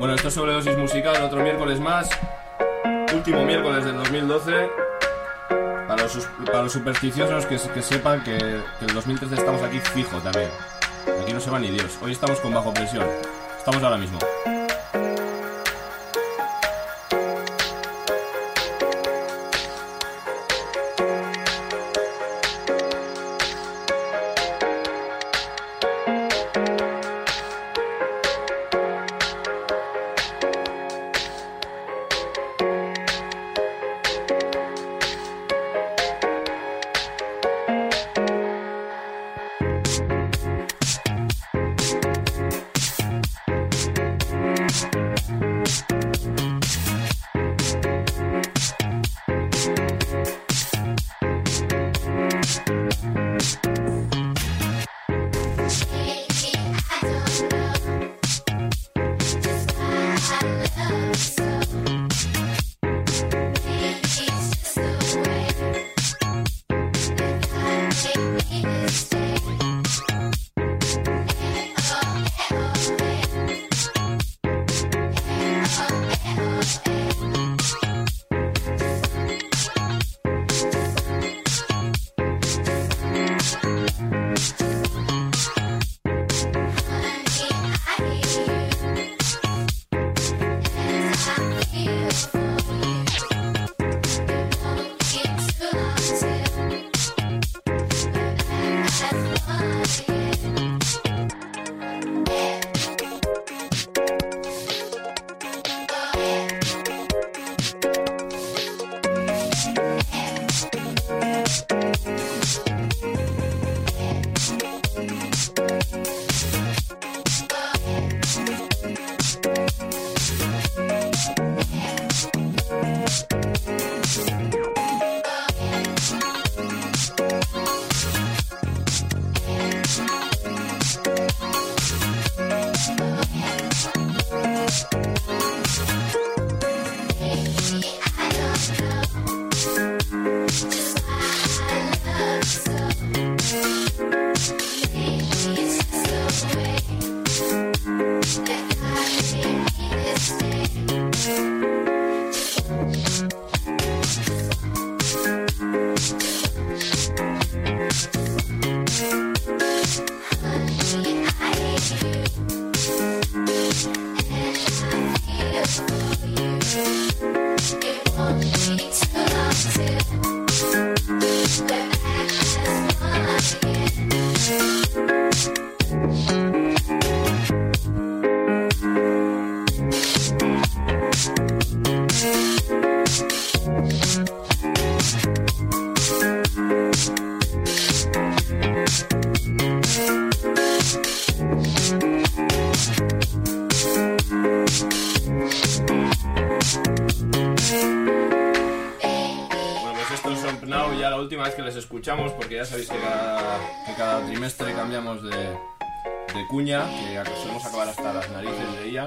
Bueno, esto es Sobredosis Musical, otro miércoles más. Último miércoles del 2012. Para los supersticiosos que sepan que el 2013 estamos aquí fijo también. Aquí no se va ni Dios. Hoy estamos con Bajo Presión. Estamos ahora mismo. Escuchamos porque ya sabéis que cada trimestre cambiamos de cuña, que solemos acabar hasta las narices de ella.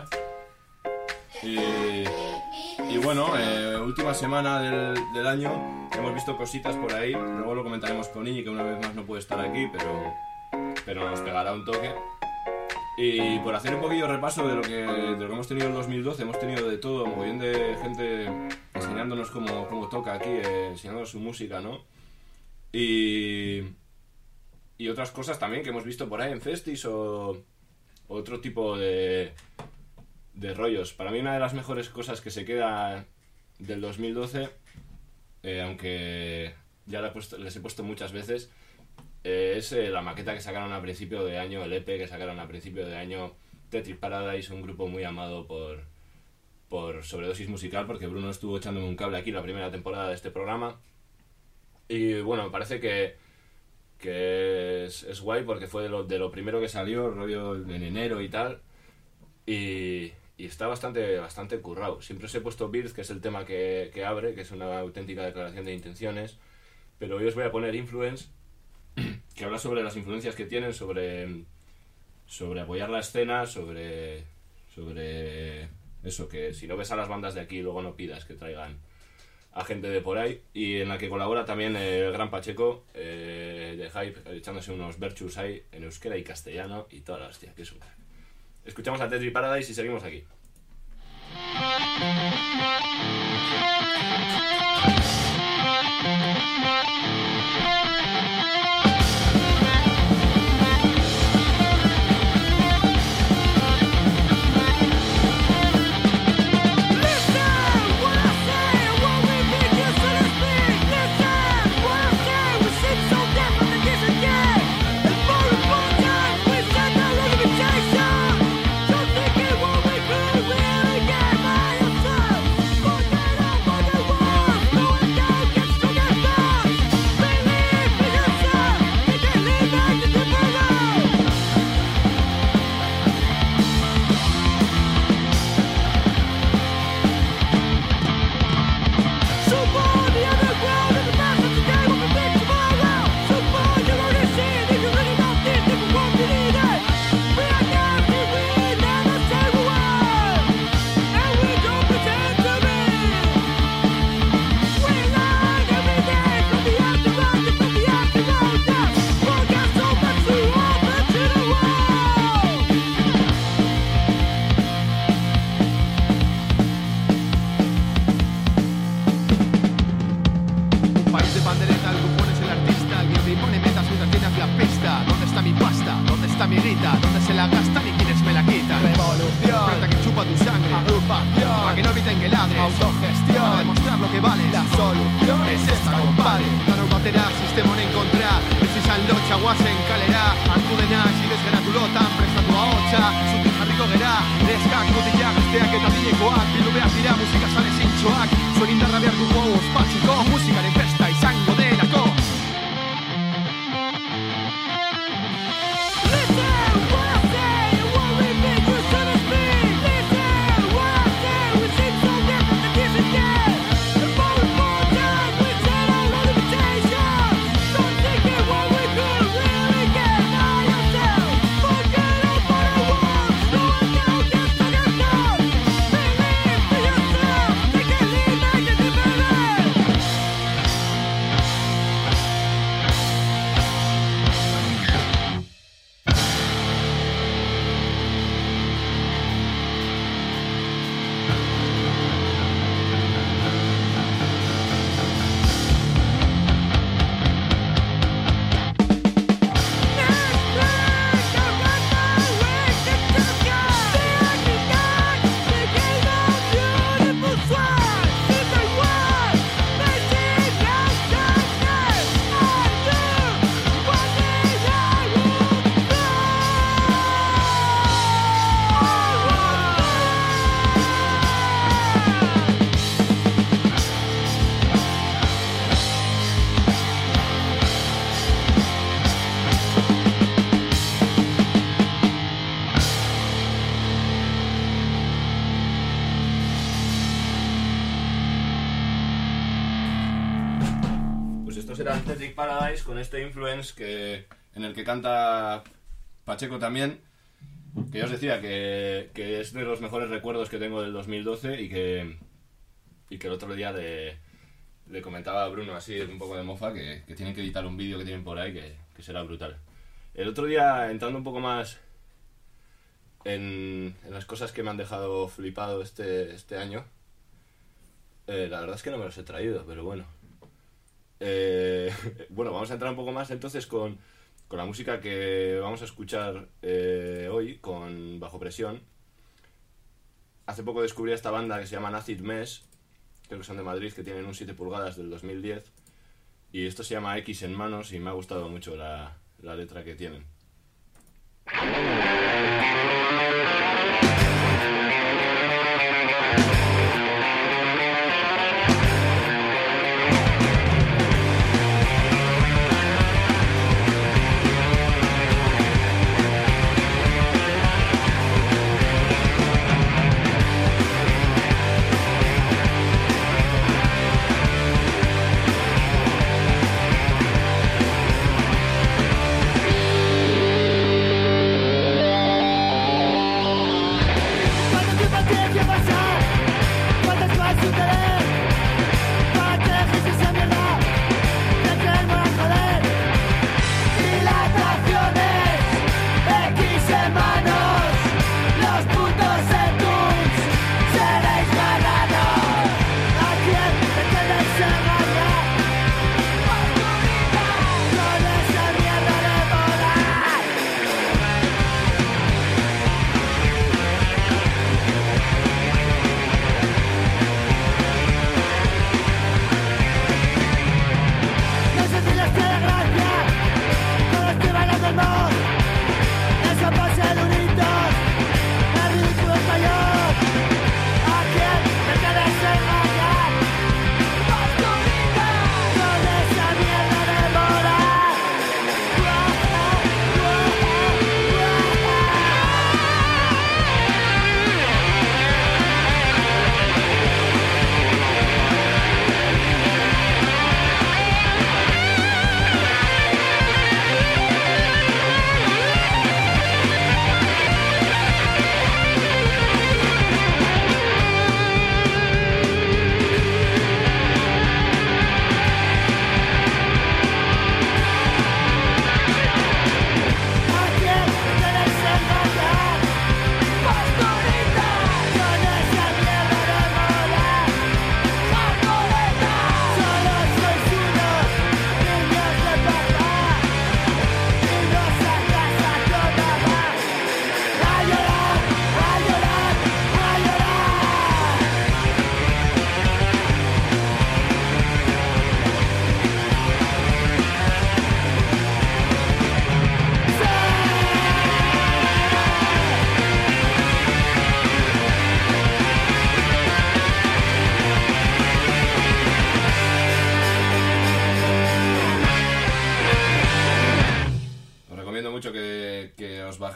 Y bueno, última semana del año, hemos visto cositas por ahí, luego lo comentaremos con Iñi, que una vez más no puede estar aquí, pero nos pegará un toque. Y por hacer un poquillo repaso de lo que hemos tenido en 2012, hemos tenido de todo, un montón de gente enseñándonos cómo toca aquí, enseñándonos su música, ¿no? Y otras cosas también que hemos visto por ahí en festis o otro tipo de rollos. Para mí una de las mejores cosas que se queda del 2012, aunque ya les he puesto muchas veces, es la maqueta que sacaron a principio de año, el EP que sacaron a principio de año, Tetris Paradise, un grupo muy amado por Sobredosis Musical, porque Bruno estuvo echándome un cable aquí la primera temporada de este programa. Y bueno, me parece que es guay porque fue de lo primero que salió, rollo en enero y tal. Y está bastante currado. Siempre os he puesto Birth, que es el tema que abre, que es una auténtica declaración de intenciones. Pero hoy os voy a poner Influence, que habla sobre las influencias que tienen, sobre apoyar la escena, sobre eso, que si no ves a las bandas de aquí, luego no pidas que traigan a gente de por ahí, y en la que colabora también el gran Pacheco de Hype, echándose unos versus ahí en euskera y castellano y toda la hostia, que es un crack. Escuchamos a Tetris Paradise y seguimos aquí. Aesthetic Paradise con este Influence en el que canta Pacheco también, que ya os decía que es de los mejores recuerdos que tengo del 2012 y que el otro día le comentaba a Bruno así un poco de mofa que tienen que editar un vídeo que tienen por ahí que será brutal. El otro día, entrando un poco más en las cosas que me han dejado flipado este año, la verdad es que no me los he traído, pero bueno. Bueno, vamos a entrar un poco más entonces con la música que vamos a escuchar hoy, con Bajo Presión. Hace poco descubrí esta banda que se llama Acid Mesh, creo que son de Madrid, que tienen un 7 pulgadas del 2010, y esto se llama X en manos y me ha gustado mucho la letra que tienen.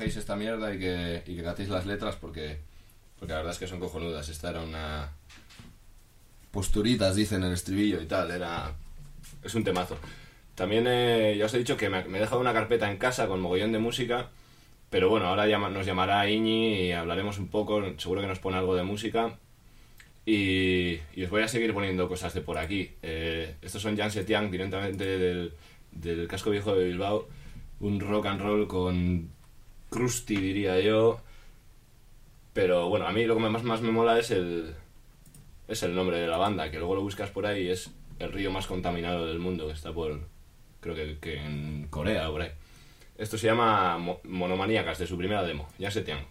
bajéis esta mierda y que catéis las letras porque la verdad es que son cojonudas. Esta era una... posturitas, dicen en el estribillo y tal, es un temazo. También ya os he dicho que me he dejado una carpeta en casa con mogollón de música, pero bueno, ahora nos llamará Iñi y hablaremos un poco, seguro que nos pone algo de música y os voy a seguir poniendo cosas de por aquí. Estos son Jan Setiang, directamente del Casco Viejo de Bilbao, un rock and roll con crusty, diría yo, pero bueno, a mí lo que más me mola es el nombre de la banda, que luego lo buscas por ahí y es el río más contaminado del mundo, que está creo que en Corea o por ahí. Esto se llama Monomaníacas, de su primera demo, Jan Setiang.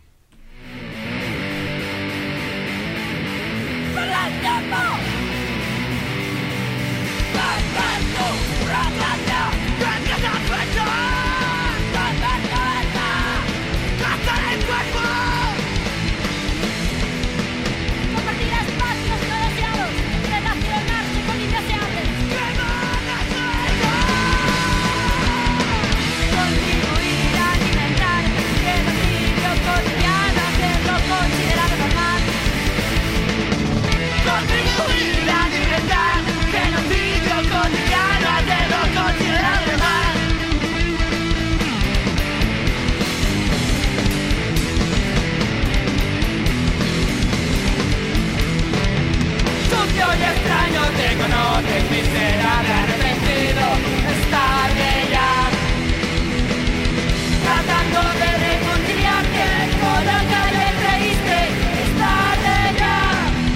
Conoces miserable, arrepentido, estaré ya tratando de reconciliarte con lo que le creíste, estaré ya.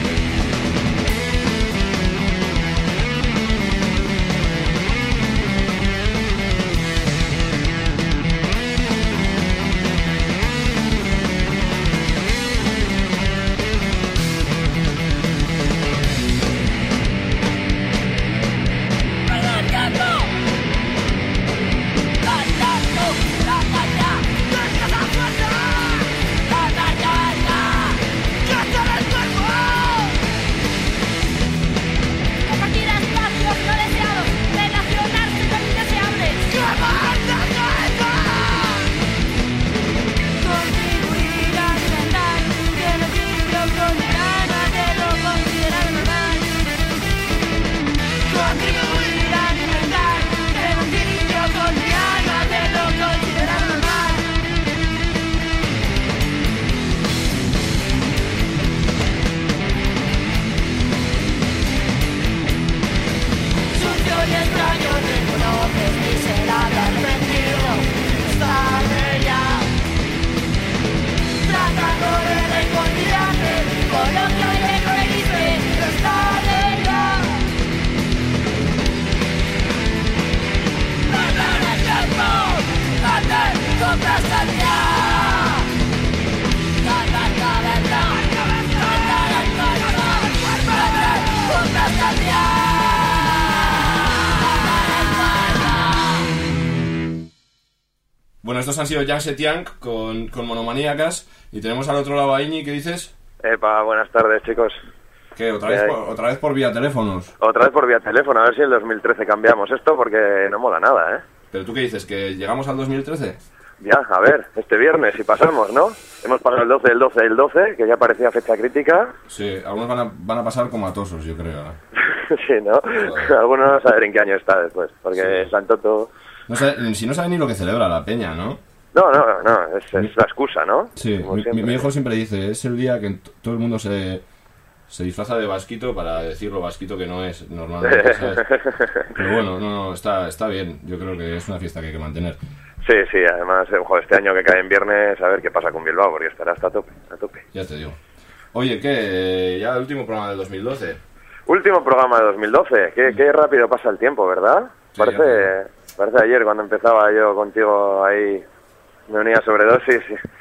Bueno, estos han sido Jan Setiang con Monomaníacas y tenemos al otro lado a Iñi, ¿qué dices? Epa, buenas tardes, chicos. ¿Qué? ¿Otra vez por vía teléfonos? Otra vez por vía teléfono, a ver si en el 2013 cambiamos esto porque no mola nada, ¿eh? ¿Pero tú qué dices? ¿Que llegamos al 2013? Ya, a ver, este viernes si pasamos, ¿no? Hemos pasado el 12, el 12, el 12, que ya parecía fecha crítica. Sí, algunos van a pasar como atosos, yo creo, ¿eh? Sí, ¿no? Joder. Algunos no saben en qué año está después, porque sí. Santoto... No sé, si no sabe ni lo que celebra la peña, ¿no? No, es la excusa, ¿no? Sí, mi hijo siempre dice, es el día que todo el mundo se disfraza de vasquito para decir lo vasquito que no es normalmente, ¿sabes? Pero bueno, no, está bien, yo creo que es una fiesta que hay que mantener. Sí, además, este año que cae en viernes, a ver qué pasa con Bilbao, porque estará hasta a tope. Ya te digo. Oye, ¿qué? Ya el último programa del 2012. Último programa de 2012, qué rápido pasa el tiempo, ¿verdad? Sí, parece ayer cuando empezaba yo contigo ahí, me unía a Sobredosis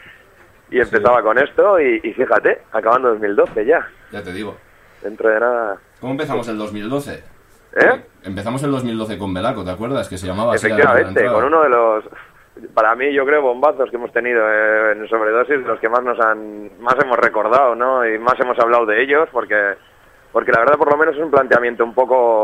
y empezaba con esto y fíjate, acabando 2012 ya. Ya te digo. Dentro de nada... ¿Cómo empezamos el 2012? Empezamos el 2012 con Belaco, ¿te acuerdas? Que se llamaba así. Efectivamente, con uno de los, para mí yo creo, bombazos que hemos tenido en Sobredosis, los que más hemos recordado, ¿no? Y más hemos hablado de ellos, porque la verdad por lo menos es un planteamiento un poco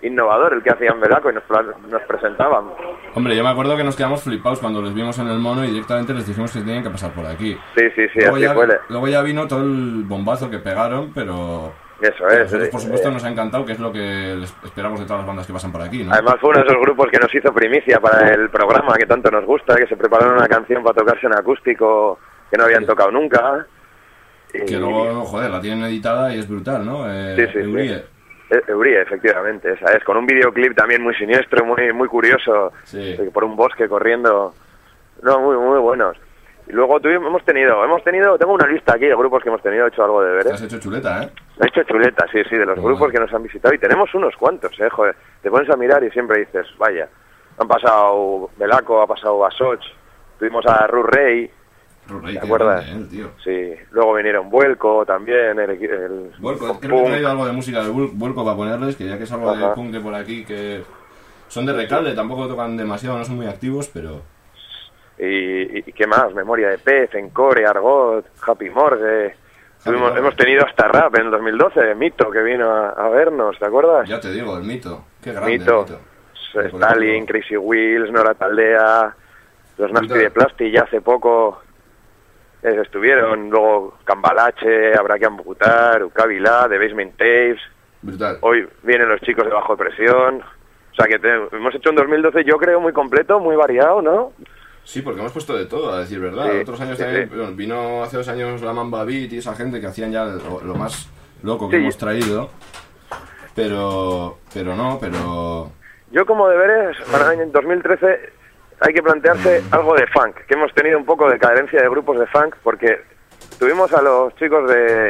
innovador el que hacían Velaco y nos presentaban. Hombre, yo me acuerdo que nos quedamos flipados cuando les vimos en el mono y directamente les dijimos que tenían que pasar por aquí. Sí, Luego ya vino todo el bombazo que pegaron, pero... Eso a es. nosotros, por supuesto, nos ha encantado, que es lo que esperamos de todas las bandas que pasan por aquí, ¿no? Además fue uno de esos grupos que nos hizo primicia para el programa que tanto nos gusta, que se prepararon una canción para tocarse en acústico que no habían tocado nunca. Y... Que luego, joder, la tienen editada y es brutal, ¿no? Eurie. Eurie, efectivamente, esa es. Con un videoclip también muy siniestro, muy curioso, sí. Por un bosque corriendo. No, muy buenos. Y luego hemos tenido, tengo una lista aquí de grupos que hemos tenido, he hecho algo de deberes. Has hecho chuleta, ¿eh? He hecho chuleta, sí, de los grupos que nos han visitado. Y tenemos unos cuantos, joder. Te pones a mirar y siempre dices, vaya. Han pasado Velaco, ha pasado Basoch, tuvimos a Ru Rey, ¿te acuerdas? Tío. Sí, luego vinieron Vuelco también, Vuelco, creo que he traído algo de música de Vuelco para ponerles, que ya que es algo de punk de por aquí, que son de Recalde, tampoco tocan demasiado, no son muy activos, pero... Y qué más, Memoria de Pez, Encore, Argot, Happy Morgue. Hemos tenido hasta rap en el 2012, Mito, que vino a vernos, ¿te acuerdas? Ya te digo, el Mito, qué grande Mito. Stalin, Crazy Wheels, Nora Taldea, los Nasty de Plasti ya hace poco estuvieron, luego Cambalache, Habrá que amputar, Ukabilá, The Basement Tapes. Brutal. Hoy vienen los chicos de Bajo Presión. O sea que hemos hecho un 2012, yo creo, muy completo, muy variado, ¿no? Sí, porque hemos puesto de todo, a decir verdad. Sí, Otros años también, bueno, vino hace 2 años la Mamba Beat y esa gente que hacían ya lo más loco que hemos traído. Pero... Yo como deberes, para el año 2013 hay que plantearse algo de funk, que hemos tenido un poco de cadencia de grupos de funk, porque tuvimos a los chicos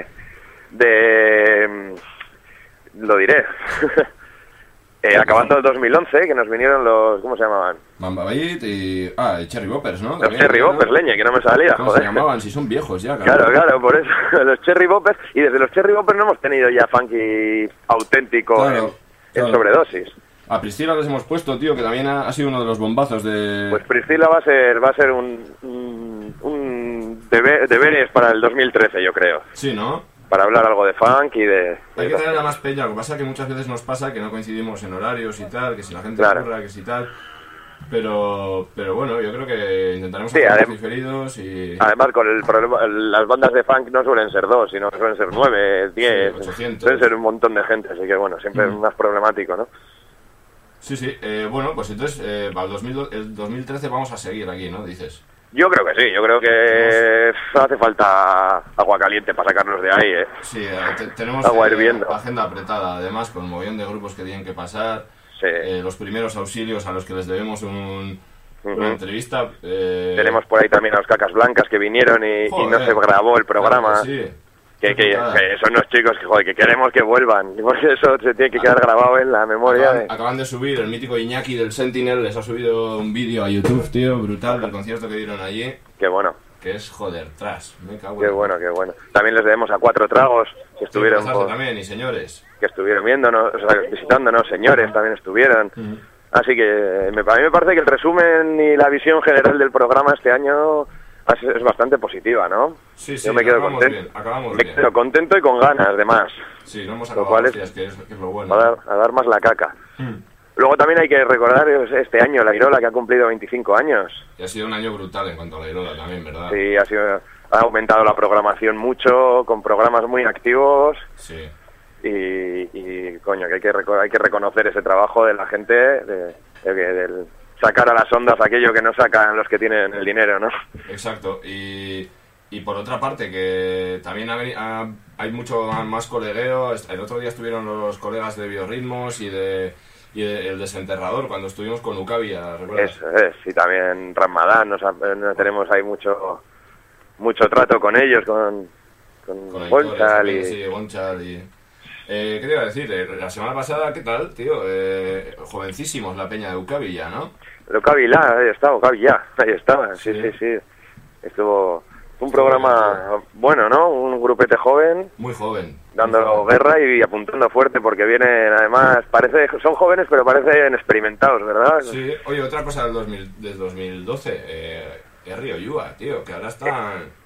lo diré, acabando el 2011, que nos vinieron los, ¿cómo se llamaban? Mamba Beat y Cherry Boppers, ¿no? Los También, Cherry ¿no? Boppers, leña, que no me salía, ¿Cómo joder. se llamaban? Si son viejos ya, Claro, por eso, los Cherry Boppers, y desde los Cherry Boppers no hemos tenido ya funky auténtico en sobredosis. A Priscila les hemos puesto, tío, que también ha sido uno de los bombazos de... Pues Priscila va a ser un deberes para el 2013, yo creo. Sí, ¿no? Para hablar algo de funk y de... Hay que traer a más peña, lo que pasa es que muchas veces nos pasa que no coincidimos en horarios y tal, que si la gente ocurra, que si tal... Pero bueno, yo creo que intentaremos hacer diferidos y... Además, con el problema, las bandas de funk no suelen ser 2, sino que suelen ser 9, 10... 800. Suelen ser un montón de gente, así que bueno, siempre es más problemático, ¿no? Sí, bueno, pues entonces para el 2013 vamos a seguir aquí, ¿no? Dices. Yo creo que sí, yo creo que hace falta agua caliente para sacarnos de ahí, ¿eh? Sí, tenemos agua hirviendo. Agenda apretada, además, con un montón de grupos que tienen que pasar, los primeros auxilios a los que les debemos una entrevista. Tenemos por ahí también a los Cacas Blancas que vinieron y no se grabó el programa. Claro que sí. Que son unos chicos que queremos que vuelvan, porque eso se tiene que quedar grabado en la memoria. Acaban de subir, el mítico Iñaki del Sentinel les ha subido un vídeo a YouTube, tío, brutal, del concierto que dieron allí. Qué bueno. Que es, joder, tras, me cago en... Qué bueno. También les debemos a 4 Tragos, que estuvieron... también, y señores. Que estuvieron viéndonos, visitándonos, señores también estuvieron. Así que a mí me parece que el resumen y la visión general del programa este año... es bastante positiva, ¿no? Sí, yo me quedo contento. Acabamos bien. Me quedo contento y con ganas, de más. Sí, no hemos acabado, que es lo bueno. A dar más la caca. Luego también hay que recordar este año la Irola, que ha cumplido 25 años. Y ha sido un año brutal en cuanto a la Irola también, ¿verdad? Sí, ha aumentado la programación mucho, con programas muy activos. Sí. Y coño, que hay que reconocer ese trabajo de la gente, del sacar a las ondas aquello que no sacan los que tienen el dinero, ¿no? Exacto, y por otra parte que también hay mucho más colegueo. El otro día estuvieron los colegas de Biorritmos y el Desenterrador cuando estuvimos con Ucavia, ¿recuerdas? Eso es, y también Ramadán, tenemos ahí mucho trato con ellos, con Bonchal y... Sí, Bonchal y... ¿qué te iba a decir? La semana pasada, ¿qué tal, tío? Jovencísimos la peña de Ucavia, ¿no? Ucavia, ahí estaba, sí. Estuvo un programa bueno, ¿no? Un grupete joven. Muy joven. Dando guerra y apuntando fuerte, porque vienen, además, son jóvenes, pero parecen experimentados, ¿verdad? Sí, oye, otra cosa del 2012, Río Yua, tío, que ahora están...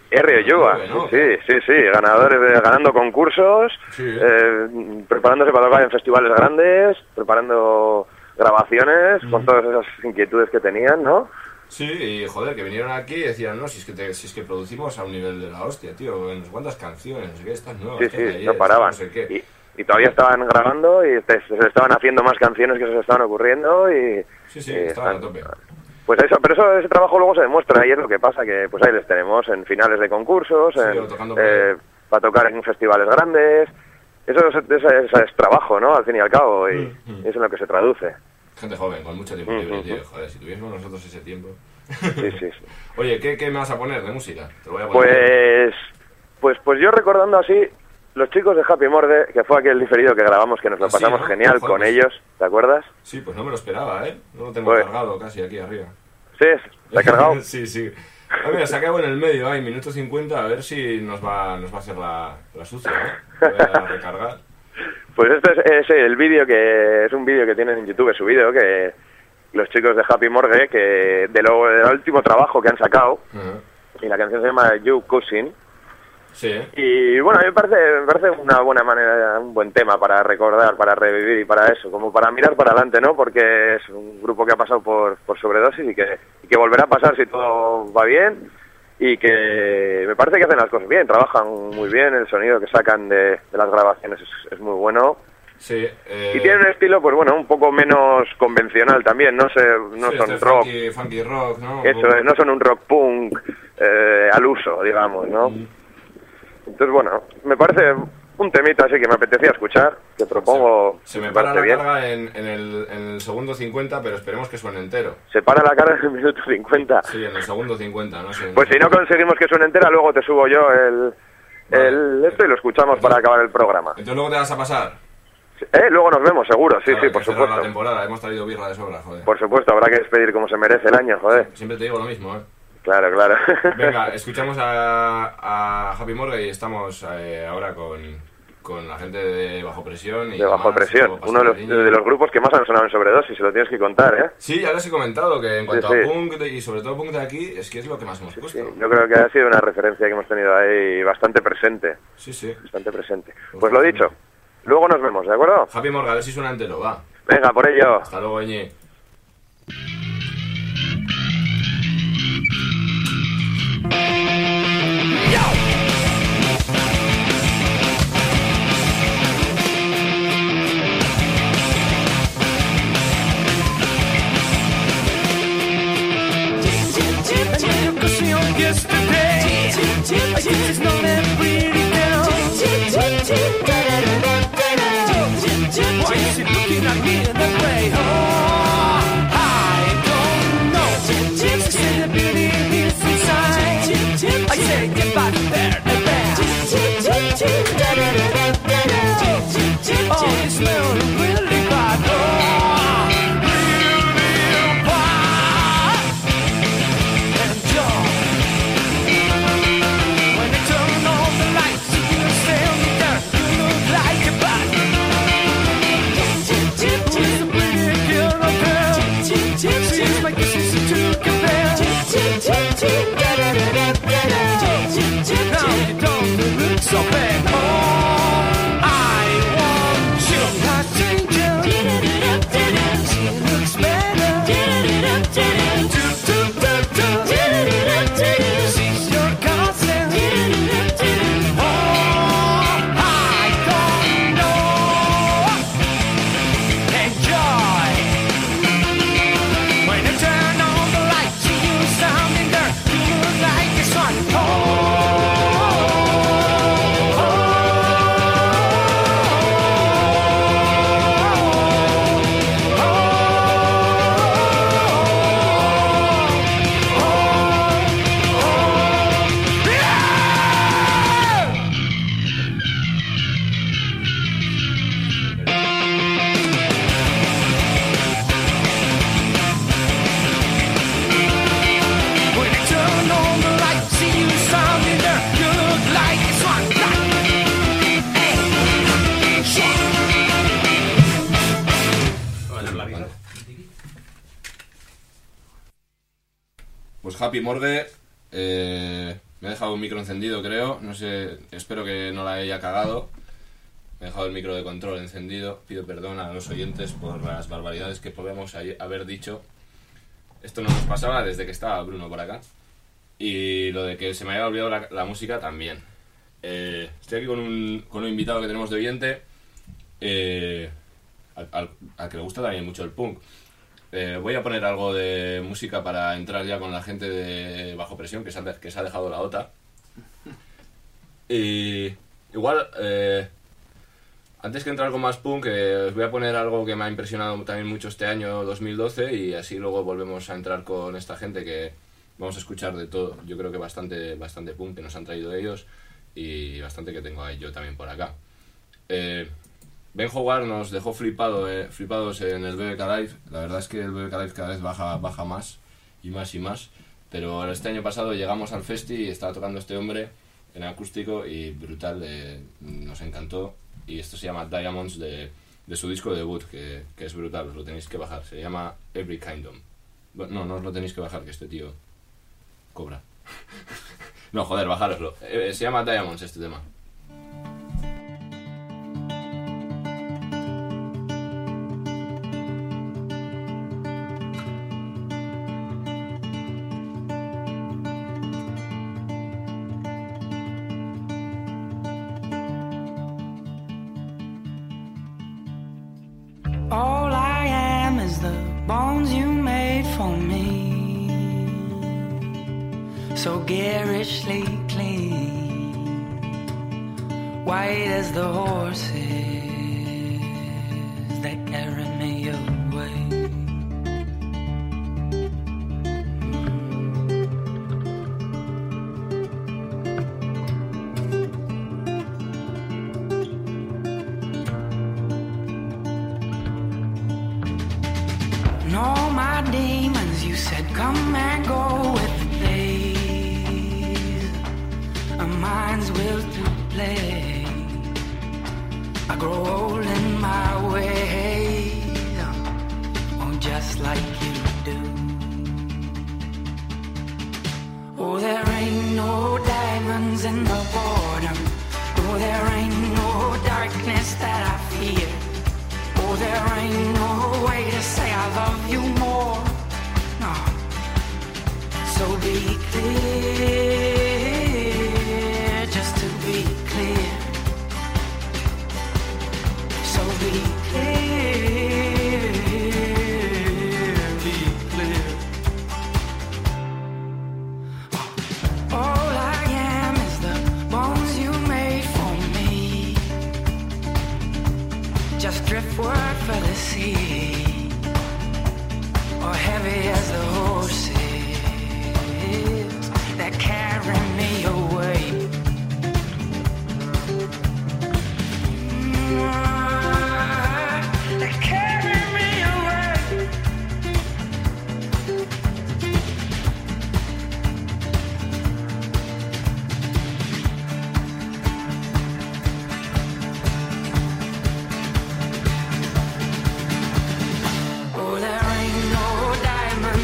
R.Oyoa, ¿no? sí, ganando concursos, Sí. Preparándose para tocar en festivales grandes, preparando grabaciones, con todas esas inquietudes que tenían, ¿no? Sí, y joder, que vinieron aquí y decían, no, si es que producimos a un nivel de la hostia, tío, en cuántas canciones, no sé qué, estas nuevas, Sí, estas de ayer, no paraban. no sé qué. Y todavía estaban grabando y se estaban haciendo más canciones que se les estaban ocurriendo y... Sí, y estaban a tope. Pues eso, pero ese trabajo luego se demuestra y es lo que pasa, que pues ahí les tenemos en finales de concursos, Sí, o tocando por para tocar en festivales grandes. Eso es trabajo, ¿no? Al fin y al cabo, y eso es en lo que se traduce. Gente joven, con mucho tiempo libre, tío, joder, si tuviésemos nosotros ese tiempo. Sí. Oye, ¿qué me vas a poner de música? Te lo voy a poner. Pues yo recordando así, los chicos de Happy Morde, que fue aquel diferido que grabamos, que nos lo Sí, pasamos ¿no? genial Joder, con pues- ellos, ¿te acuerdas? Sí, pues no me lo esperaba, ¿eh? No lo tengo Pues- cargado casi aquí arriba. Sí, ¿te ha cargado? Sí. A ver, se ha quedado en el medio, ahí, minuto 50, a ver si nos va a hacer la sucia, ¿eh? Voy a recargar. Pues este es el vídeo que es un vídeo que tienen en YouTube subido, que los chicos de Happy Morgue, que del último trabajo que han sacado, Ajá. y la canción se llama You Cousin. Sí, Y bueno, a mí me parece una buena manera, un buen tema para recordar, para revivir y para eso, como para mirar para adelante, ¿no? Porque es un grupo que ha pasado por sobredosis y que volverá a pasar si todo va bien, y que me parece que hacen las cosas bien, trabajan muy bien, el sonido que sacan de las grabaciones es muy bueno. sí. Y tienen un estilo, pues bueno, un poco menos convencional también, no Sí, son este rock, funky rock, ¿no? eso es, no son un rock punk al uso, digamos, ¿no? Entonces, bueno, me parece un temita así que me apetecía escuchar, que propongo, Se me para parece la bien. carga en el segundo 50, pero esperemos que suene entero. Se para la cara en el minuto 50. Sí, en el segundo 50, no sé. Pues si no conseguimos que suene entera, luego te subo yo esto y lo escuchamos para acabar el programa. Entonces luego te vas a pasar. Luego nos vemos, seguro, sí, Claro, sí, hay por que cerrar la supuesto. temporada, hemos traído birra de sobra, joder. Por supuesto, habrá que despedir como se merece el año, joder. Siempre te digo lo mismo, ¿eh? Claro. Venga, escuchamos a Happy Morgue y estamos ahora con la gente de Bajo Presión. Y De Bajo demás, Presión, luego uno Pastor de los grupos que más han sonado en Sobredosis, se lo tienes que contar, ¿eh? Sí, ya les he comentado que en cuanto Sí. a punk y sobre todo punk de aquí, es que es lo que más hemos puesto. Sí, yo creo que ha sido una referencia que hemos tenido ahí bastante presente. Sí. Bastante presente. Pues lo dicho, luego nos vemos, ¿de acuerdo? Happy Morgue, a ver si suena entero, va. Venga, por ello. Hasta luego, Eñi. Why is she looking at me that way? Oh, I don't know. She said the beauty is inside. I say get back there and there. Oh, you smell really bad. Oh, real bad. Enjoy. When they turn on the lights, you stand there. You look like a bat. Who's the pretty girl up there? She's my kisses to compare. Now you don't look so bad. Oh, I want you. Not changing. She looks better. She's your cousin. Oh, I don't know. Enjoy. When you turn on the lights, you standing there, you look like a sun. When you turn on the lights, see you standing there, you look like a swan. Hey, shit. Pues Happy Morgue, Me he dejado un micro encendido, creo. No sé, espero que no la haya cagado. Me he dejado el micro de control encendido. Pido perdón a los oyentes por las barbaridades que podemos haber dicho. Esto no nos pasaba desde que estaba Bruno por acá. Y lo de que se me haya olvidado la música también. Estoy aquí con un invitado que tenemos de oyente. Al que le gusta también mucho el punk. Voy a poner algo de música para entrar ya con la gente de Bajo Presión que se ha dejado la OTA. Y igual, antes que entrar con más punk, os voy a poner algo que me ha impresionado también mucho este año 2012 y así luego volvemos a entrar con esta gente que vamos a escuchar de todo. Yo creo que bastante punk que nos han traído ellos y bastante que tengo ahí yo también por acá. Ben Howard nos dejó flipados en el BBK Live. La verdad es que el BBK Live cada vez baja más y más y más. Pero este año pasado llegamos al festi y estaba tocando este hombre en acústico y brutal, nos encantó. Y esto se llama Diamonds de su disco debut, que es brutal, os lo tenéis que bajar. Se llama Every Kingdom. Bueno, no os lo tenéis que bajar, que este tío cobra. No, joder, bajároslo. Se llama Diamonds este tema. All I am is the bones you made for me, so garishly clean, white as the horses that carry me away. All my demons, you said, come and go with the days. Our minds will to play. I grow old in my ways, oh, just like you do. Oh, there ain't no diamonds in the boredom. Oh, there ain't no darkness that I fear. Oh, there ain't no way to say I love you more. No. So be clear, just to be clear. So be clear, be clear. All I am is the bones you made for me. Just driftwood for the sea, or heavy as the horses that carry me away. That carry me away. Oh, there ain't no diamond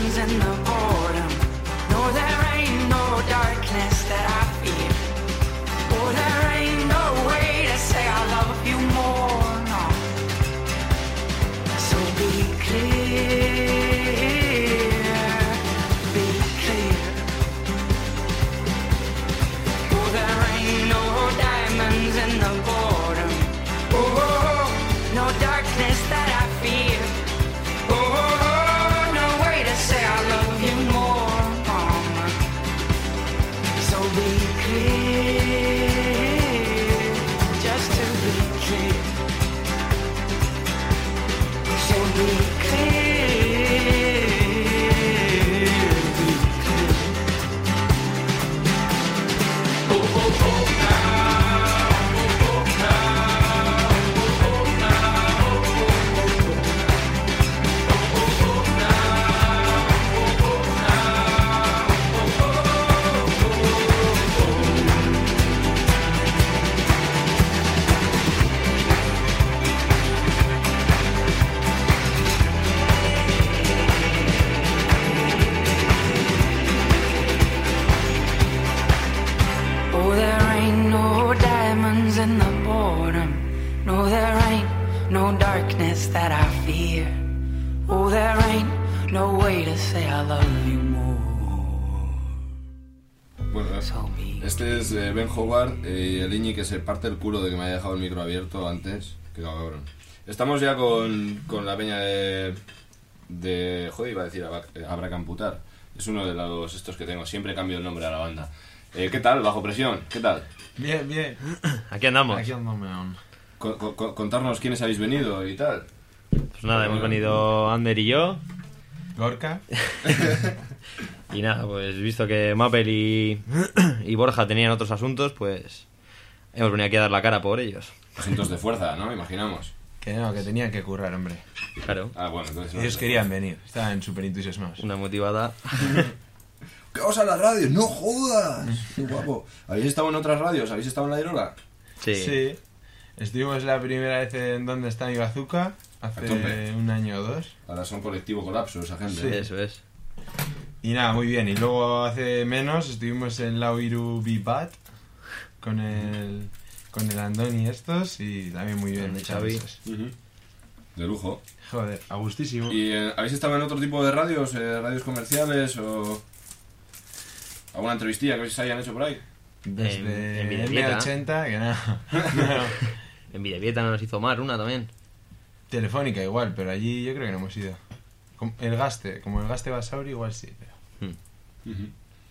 in the boredom. No, there ain't no darkness that I fear. Oh, there ain't no way to say I love you more. Bueno, So me. este es Ben Howard y el Iñi que se parte el culo de que me haya dejado el micro abierto antes. Qué cabrón. Estamos ya con la peña de joder, iba a decir Abracamputar. Es uno de los estos que tengo. Siempre cambio el nombre a la banda. ¿Qué tal? Bajo presión. ¿Qué tal? Bien, bien. Aquí andamos. Aquí andamos aún. Contarnos quiénes habéis venido y tal. Pues nada, hemos venido Ander y yo. Gorka. Y nada, pues visto que Mapel y Borja tenían otros asuntos, pues hemos venido aquí a dar la cara por ellos. Asuntos de fuerza, ¿no? Imaginamos. Que no, que tenían que currar, hombre. Claro, Ah, bueno, entonces no. Ellos querían venir. Estaban súper entusiasmados. una motivada. ¿Qué vas a la radio? ¡No jodas! ¡Qué guapo! ¿Habéis estado en otras radios? ¿Habéis estado en la Irola? Sí. Sí. Estuvimos la primera vez en Donde está mi bazooka. A tope. Hace un año o dos. Ahora son colectivo colapso esa gente. Sí, eso es. Y nada, muy bien. Y luego hace menos estuvimos en la Oiru Bibat con el Andoni estos y también muy bien. Con muchas Xavi. gracias. Ujú. De lujo. Joder, a gustísimo. ¿Y habéis estado en otro tipo de radios? ¿Radios comerciales o alguna entrevistilla que os hayan hecho por ahí? Desde en Videvieta. M80, que no. En Videvieta nos hizo Mar una también. Telefónica igual, pero allí yo creo que no hemos ido. Como el Gaste Basauri igual sí, pero... Ujú.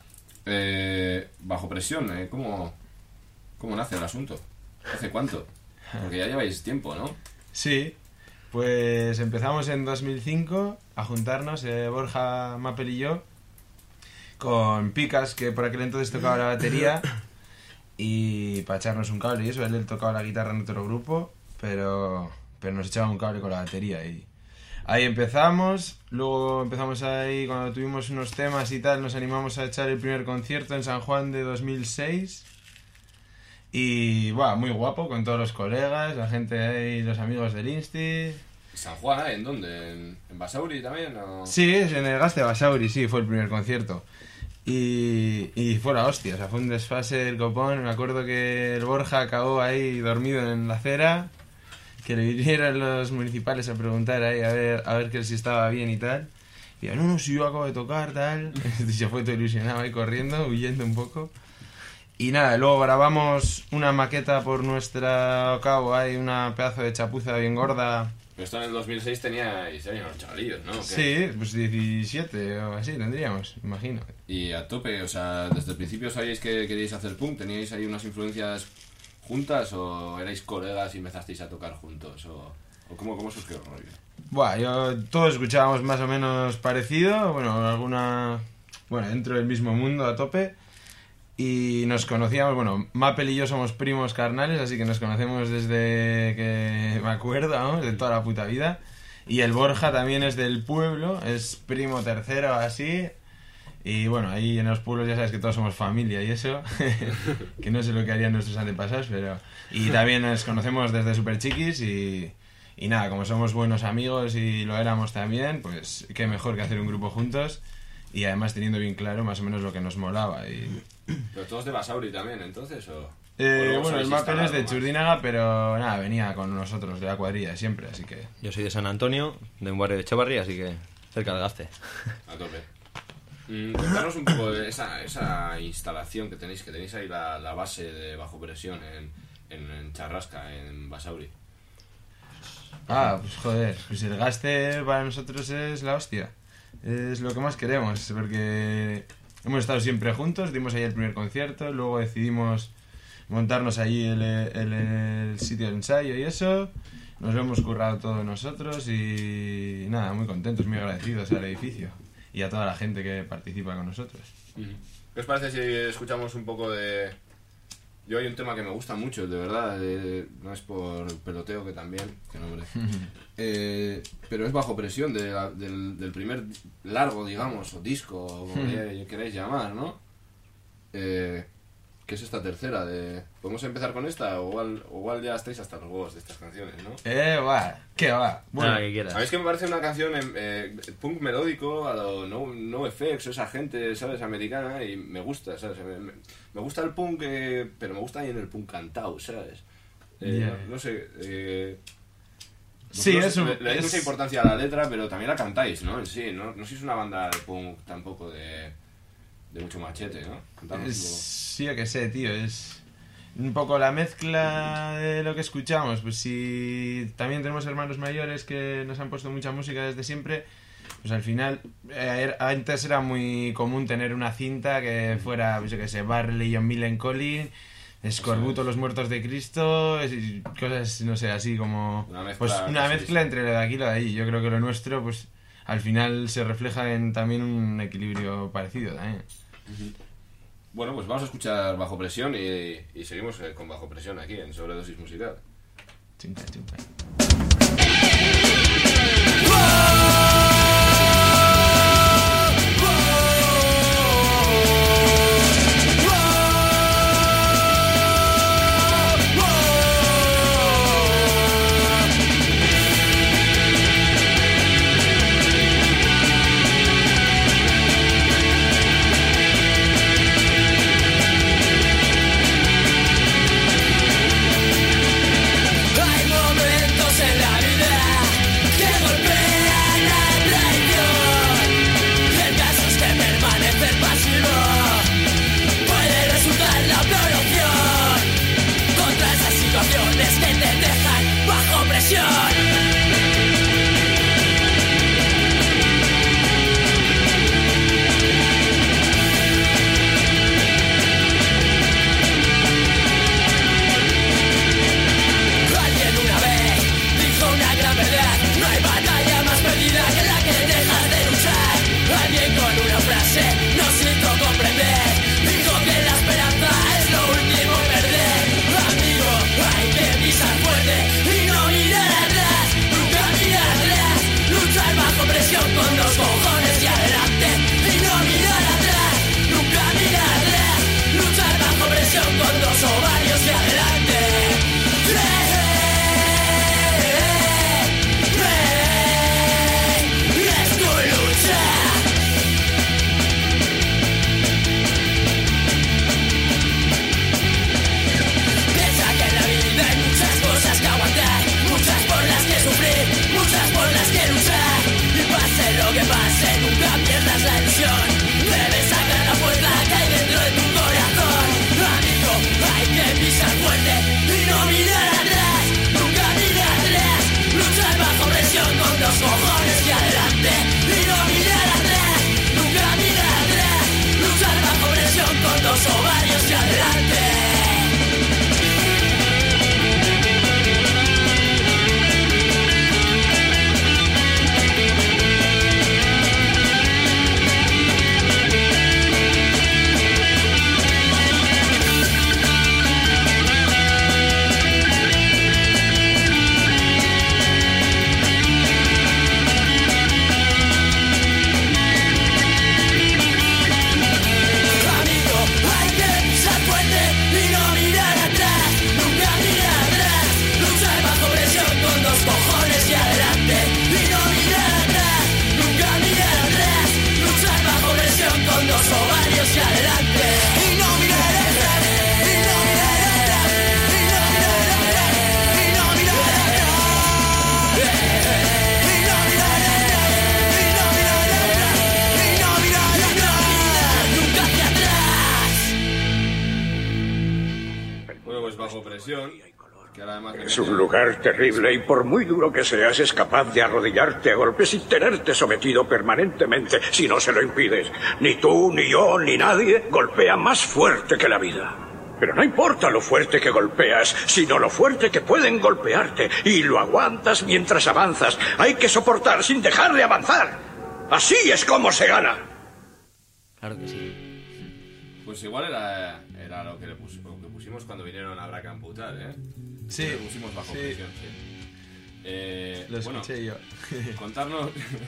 Bajo presión, ¿cómo nace el asunto? ¿Hace cuánto? Porque ya lleváis tiempo, ¿no? Sí, pues empezamos en 2005 a juntarnos, Borja, Mapel y yo, con Picas, que por aquel entonces tocaba la batería, y para echarnos un cable y eso. Él tocaba la guitarra en otro grupo, pero nos echaba un cable con la batería y ahí empezamos. Luego empezamos ahí, cuando tuvimos unos temas y tal, nos animamos a echar el primer concierto en San Juan de 2006. Y buah, muy guapo, con todos los colegas, la gente ahí, los amigos del Insti. ¿San Juan? ¿En dónde? ¿En Basauri también? ¿O? Sí, es en el Gaste Basauri, sí, fue el primer concierto. Y fue la hostia, o sea, fue un desfase del copón. Me acuerdo que el Borja acabó ahí dormido en la acera, que le vinieron los municipales a preguntar ahí a ver que si estaba bien y tal. Y yo, no, si yo acabo de tocar, tal. Y se fue todo ilusionado ahí corriendo, huyendo un poco. Y nada, luego grabamos una maqueta por nuestra cabo, hay una pedazo de chapuza bien gorda. Pero esto en el 2006 teníais unos chavalillos, ¿no? ¿O qué? Sí, pues 17 o así tendríamos, imagino. Y a tope, o sea, desde el principio sabíais que queríais hacer punk, ¿teníais ahí unas influencias juntas o erais colegas y empezasteis a tocar juntos? ¿O cómo surgió el rollo? Buah, todos escuchábamos más o menos parecido, dentro del mismo mundo a tope. Y nos conocíamos, Mapel y yo somos primos carnales, así que nos conocemos desde que me acuerdo, ¿no? De toda la puta vida. Y el Borja también es del pueblo, es primo tercero así. Y bueno, ahí en los pueblos ya sabes que todos somos familia y eso, que no sé lo que harían nuestros antepasados, pero... Y también nos conocemos desde súper chiquis y nada, como somos buenos amigos y lo éramos también, pues qué mejor que hacer un grupo juntos y además teniendo bien claro más o menos lo que nos molaba. ¿Pero todos de Basauri también, entonces? El Mapel es de Churdínaga, pero nada, venía con nosotros de la cuadrilla siempre, así que... Yo soy de San Antonio, de un barrio de Echevarri, así que cerca del Gaste. A tope. Contanos un poco de esa instalación que tenéis ahí la base de bajo presión en Charrasca, en Basauri. Pues joder, pues el Gaste para nosotros es la hostia. Es lo que más queremos, porque hemos estado siempre juntos, dimos ahí el primer concierto, luego decidimos montarnos allí el sitio de ensayo y eso. Nos lo hemos currado todos nosotros y nada, muy contentos, muy agradecidos al edificio y a toda la gente que participa con nosotros. ¿Qué os parece si escuchamos un poco de...? Yo hay un tema que me gusta mucho, de verdad, no es por peloteo, que también, que nombre. Pero es bajo presión del primer largo, digamos, o disco, o como queráis llamar, ¿no? ¿Qué es esta tercera? ¿Podemos empezar con esta? O igual ya estáis hasta los huevos de estas canciones, ¿no? ¿Qué va? Nada, que quieras. ¿Sabéis que me parece una canción punk melódico a lo NoFX, esa gente, ¿sabes? Americana, y me gusta, ¿sabes? Me gusta el punk, pero me gusta también el punk cantado, ¿sabes? No sé... Sí, vosotros es un... le dais es- mucha importancia a la letra, pero también la cantáis, ¿no? En sí, no sois una banda de punk tampoco de mucho machete, ¿no? Contadnos un poco. Sí, yo que sé, tío, es un poco la mezcla de lo que escuchamos. Pues si también tenemos hermanos mayores que nos han puesto mucha música desde siempre, pues al final, antes era muy común tener una cinta que fuera, pues yo que sé, Barley, John Millencolin, Escorbuto, Los Muertos de Cristo, cosas, no sé, así como... Una mezcla, pues una sí, mezcla sí. entre lo de aquí y lo de ahí. Yo creo que lo nuestro, pues al final se refleja en también un equilibrio parecido también. Bueno, pues vamos a escuchar Bajo Presión y seguimos con Bajo Presión aquí en Sobredosis Musical. Chunta, chunta. Hay momentos en la vida que golpean la traición. El caso es que permanecer pasivo puede resultar la peor opción contra esas situaciones que te dejan bajo presión. Alguien una vez dijo una gran verdad: no hay batalla más perdida que la que dejas de luchar. Alguien con una frase nos hizo comprender, dijo que la esperanza es lo último en perder. Amigo, hay que pisar fuerte y no mirar atrás, nunca mirar atrás. Luchar bajo presión con dos cojones y adelante y no mirar atrás, nunca mirar atrás. Luchar bajo presión con dos ovarios y adelante. Es tu lucha. Piensa que en la vida hay muchas cosas que aguantar, muchas por las que sufrir, muchas por las que luchar. Y pase lo que pase, nunca pierdas la ilusión. Debes sacar la fuerza que hay dentro de tu corazón. Amigo, hay que pisar fuerte y no mirar atrás, nunca mirar atrás. Luchar bajo presión con dos cojones y adelante y no mirar atrás, nunca mirar atrás. Luchar bajo presión con dos ovarios y adelante. Amigo, hay que pisar fuerte y no mirar atrás, nunca mirar atrás. Luchar bajo presión con dos cojones y adelante y no mirar atrás, nunca mirar atrás. Luchar bajo presión con dos ovarios y adelante y no mirar atrás, y no mirar atrás, y no mirar atrás, y no mirar atrás, y no mirar atrás, y no mirar atrás, y no mirar atrás, nunca hacia atrás. Bueno, pues Bajo Presión, que ahora además... Es un lugar terrible y por muy duro que seas es capaz de arrodillarte a golpes y tenerte sometido permanentemente si no se lo impides. Ni tú, ni yo, ni nadie golpea más fuerte que la vida. Pero no importa lo fuerte que golpeas, sino lo fuerte que pueden golpearte y lo aguantas mientras avanzas. Hay que soportar sin dejar de avanzar. Así es como se gana. Claro que sí. Pues igual era lo que pusimos cuando vinieron a Braca Amputar, ¿eh? Sí, Le pusimos Bajo sí. Presión, sí. Lo Bueno, escuché yo. contarnos...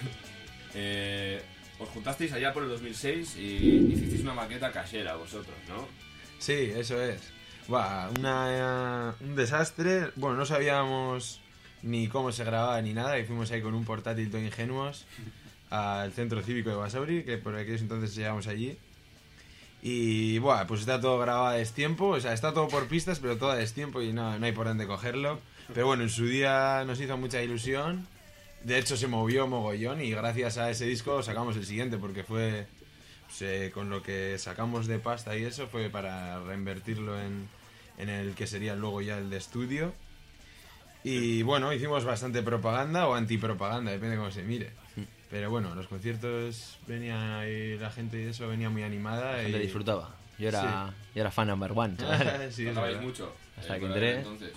os juntasteis allá por el 2006 y hicisteis una maqueta casera vosotros, ¿no? Sí, eso es. Buah, un desastre. Bueno, no sabíamos ni cómo se grababa ni nada y fuimos ahí con un portátil todo ingenuos al centro cívico de Basauri, que por aquellos entonces llegamos allí. Y buah, pues está todo grabado a destiempo, o sea, está todo por pistas, pero todo a destiempo y no hay por dónde cogerlo. Pero bueno, en su día nos hizo mucha ilusión. De hecho, se movió mogollón y gracias a ese disco sacamos el siguiente, porque fue pues, con lo que sacamos de pasta y eso fue para reinvertirlo en el que sería luego ya el de estudio. Y bueno, hicimos bastante propaganda o antipropaganda, depende de cómo se mire. Pero bueno, a los conciertos venía ahí la gente y eso venía muy animada. La gente disfrutaba. Yo era fan number one, chaval. Sí, es Tocabais verdad. mucho. Hasta que por entré. aquel entonces.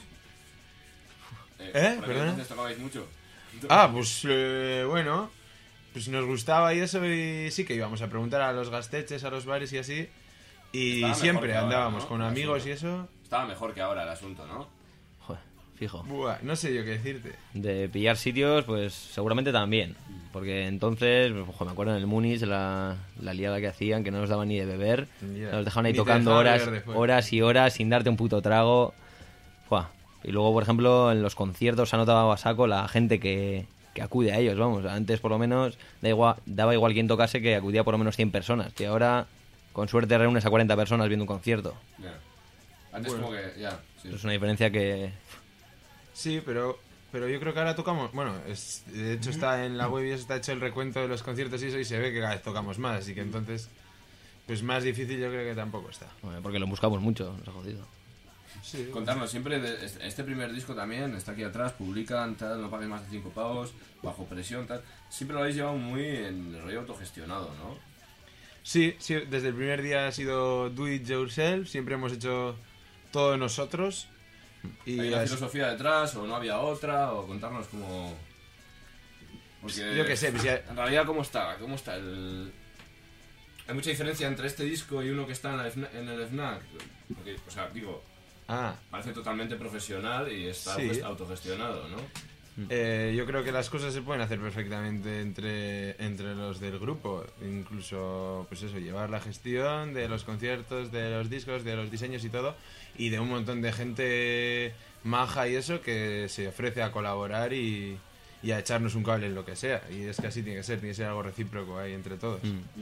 Por aquel ¿Perdona? entonces tocabais mucho. Pues bueno, pues nos gustaba y eso y sí que íbamos a preguntar a los gasteches, a los bares y así. Y Estaba mejor siempre que ahora, andábamos ¿no? con El amigos asunto. y eso. Estaba mejor que ahora el asunto, ¿no? Joder, fijo. Buah, no sé yo qué decirte. De pillar sitios, pues seguramente también. Porque entonces, pues, me acuerdo en el Muniz, la liada que hacían, que no nos daban ni de beber. Ya. Nos dejaban ahí Ni te tocando dejaban horas, beber después. horas y horas sin darte un puto trago. Buah. Y luego, por ejemplo, en los conciertos se ha notado a saco la gente que acude a ellos, vamos. Antes, por lo menos, daba igual quien tocase, que acudía por lo menos 100 personas. Y ahora, con suerte, reúnes a 40 personas viendo un concierto. Ya. Antes Bueno. como que, ya, sí. Es una diferencia que... Sí, pero yo creo que ahora tocamos. Bueno, de hecho está en la web y eso está hecho el recuento de los conciertos y eso y se ve que cada vez tocamos más. Así que entonces, pues más difícil yo creo que tampoco está. Bueno, porque lo buscamos mucho, nos ha jodido. Sí, Contarnos siempre, de este primer disco también, está aquí atrás, publican, tal, no paguen más de 5 pavos, bajo presión, tal. Siempre lo habéis llevado muy en el rollo autogestionado, ¿no? Sí, desde el primer día ha sido do it yourself, siempre hemos hecho todo nosotros. Y ¿Hay una así- filosofía detrás o no había otra? O contarnos cómo... Porque, yo qué sé, pues ya- en realidad, ¿cómo está el...? Hay mucha diferencia entre este disco y uno que está en el FNAC. Porque, o sea, digo, parece totalmente profesional y está Sí. autogestionado, ¿no? Yo creo que las cosas se pueden hacer perfectamente entre los del grupo. Incluso, pues eso, llevar la gestión de los conciertos, de los discos, de los diseños y todo. Y de un montón de gente maja y eso que se ofrece a colaborar y a echarnos un cable en lo que sea. Y es que así tiene que ser algo recíproco ahí entre todos.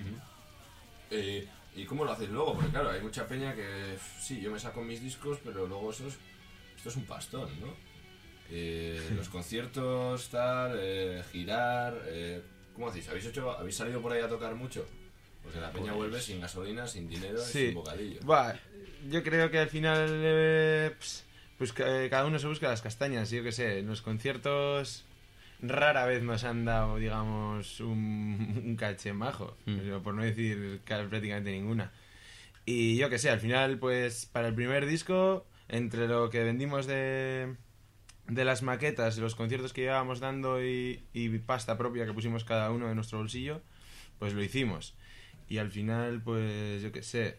¿Y cómo lo hacéis luego? Porque claro, hay mucha peña que, sí, yo me saco mis discos, pero luego esto es un pastón, ¿no? Los conciertos, tal, girar, ¿cómo hacéis? ¿Habéis salido por ahí a tocar mucho? Porque la peña vuelve sin gasolina, sin dinero y sin bocadillo. Buah, yo creo que al final pues cada uno se busca las castañas. Yo qué sé, en los conciertos rara vez nos han dado, digamos, un caché majo, pero por no decir prácticamente ninguna. Y yo qué sé, al final, pues para el primer disco, entre lo que vendimos de las maquetas, los conciertos que llevábamos dando y pasta propia que pusimos cada uno de nuestro bolsillo, pues lo hicimos. Y al final, pues yo qué sé,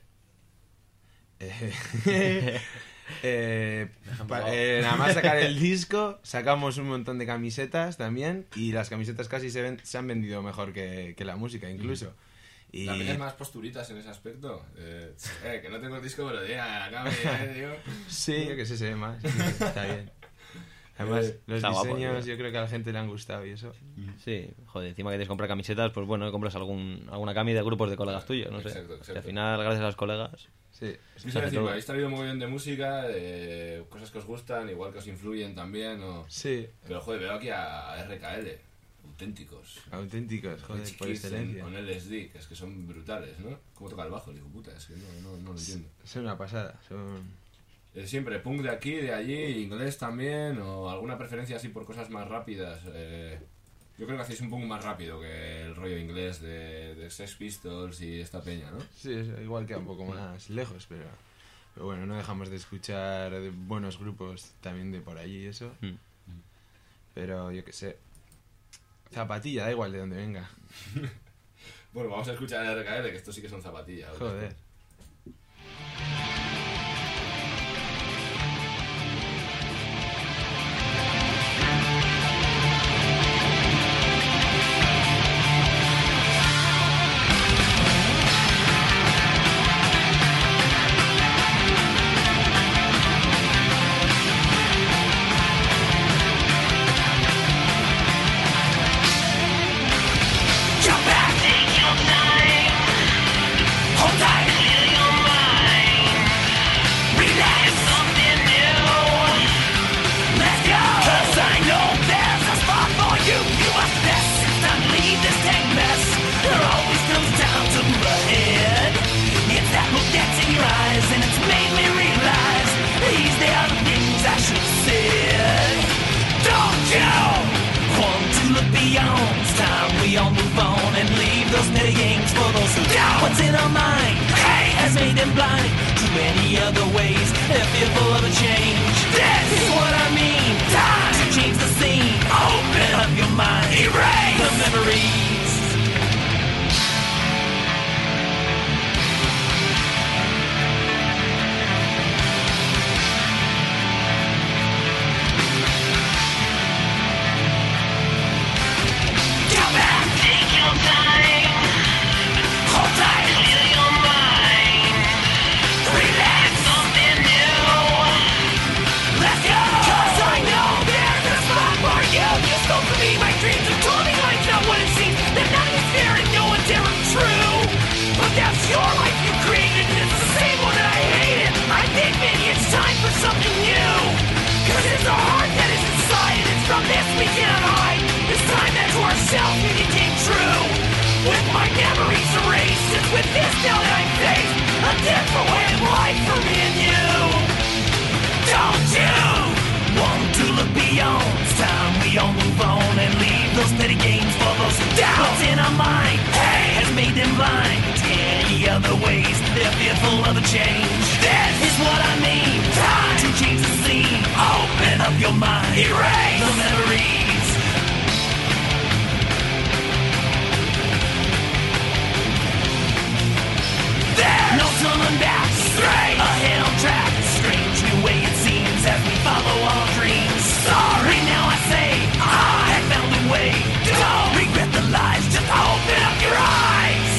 nada más sacar el disco, sacamos un montón de camisetas también y las camisetas casi se han vendido mejor que la música incluso. Y... ¿La peña es más posturitas en ese aspecto? Que no tengo el disco, pero ya, acá tío. Sí, yo que sé, se ve más. Sí, está bien. Además, los está guapo, diseños tío. yo creo que a la gente le han gustado y eso. Sí, joder, encima que tienes que comprar camisetas, pues bueno, compras alguna cami de grupos de colegas tuyos, no sé. Exacto. Que al final, gracias a los colegas... Sí. Es que decir, habéis traído muy bien de música, de cosas que os gustan, igual que os influyen también, ¿no? Sí, Pero joder, veo aquí a RKL, auténticos. auténticos, joder, Rich por Kids excelencia. con LSD, que es que son brutales, ¿no? ¿Cómo toca el bajo, el hijo puta? Es que no lo entiendo. Son una pasada, son... Siempre, punk de aquí, de allí, inglés también, o alguna preferencia así por cosas más rápidas. Yo creo que hacéis un punk más rápido que el rollo inglés de Sex Pistols y esta peña, ¿no? Sí, igual queda un poco más lejos, pero bueno, no dejamos de escuchar buenos grupos también de por allí y eso. Pero yo qué sé, zapatilla, da igual de donde venga. Bueno, vamos a escuchar a RKL, que estos sí que son zapatillas. Joder. Jump back, take your time. Hold tight. things I should say. Don't you want to look beyond? It's time we all move on and leave those petty games for those who doubt. What's in our mind has made them blind to any other ways. They're fearful of a change. This is what I mean. Time to change the scene. Open up your mind. Erase the memories. With this now that I'm faced, a different way of life for me and you. Don't you want to look beyond? It's time we all move on and leave those petty games for those who doubt. What's in our mind has made them blind to any other ways. They're fearful of a change. This is what I mean. Time to change the scene. Open up your mind. Erase the memories. No turning back, straight ahead on track. Strange new way it seems as we follow our dreams. Sorry, now I say I have found a way. Don't regret the lies, just open up your eyes.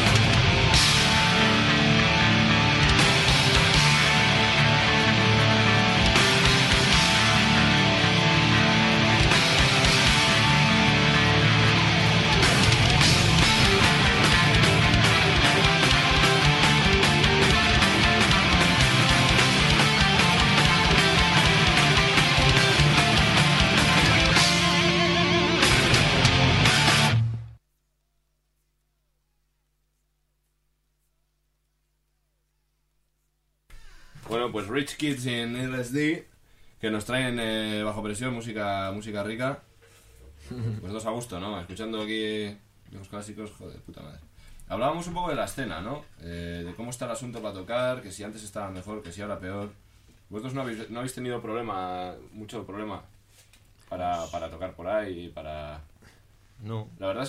Bueno, pues Rich Kids in LSD, que nos traen bajo presión música rica. Pues dos a gusto, ¿no? Escuchando aquí los clásicos, joder, puta madre. Hablábamos un poco de la escena, ¿no? De cómo está el asunto para tocar, que si antes estaba mejor, que si ahora peor. Vosotros no habéis tenido mucho problema para tocar por ahí, para... No. La verdad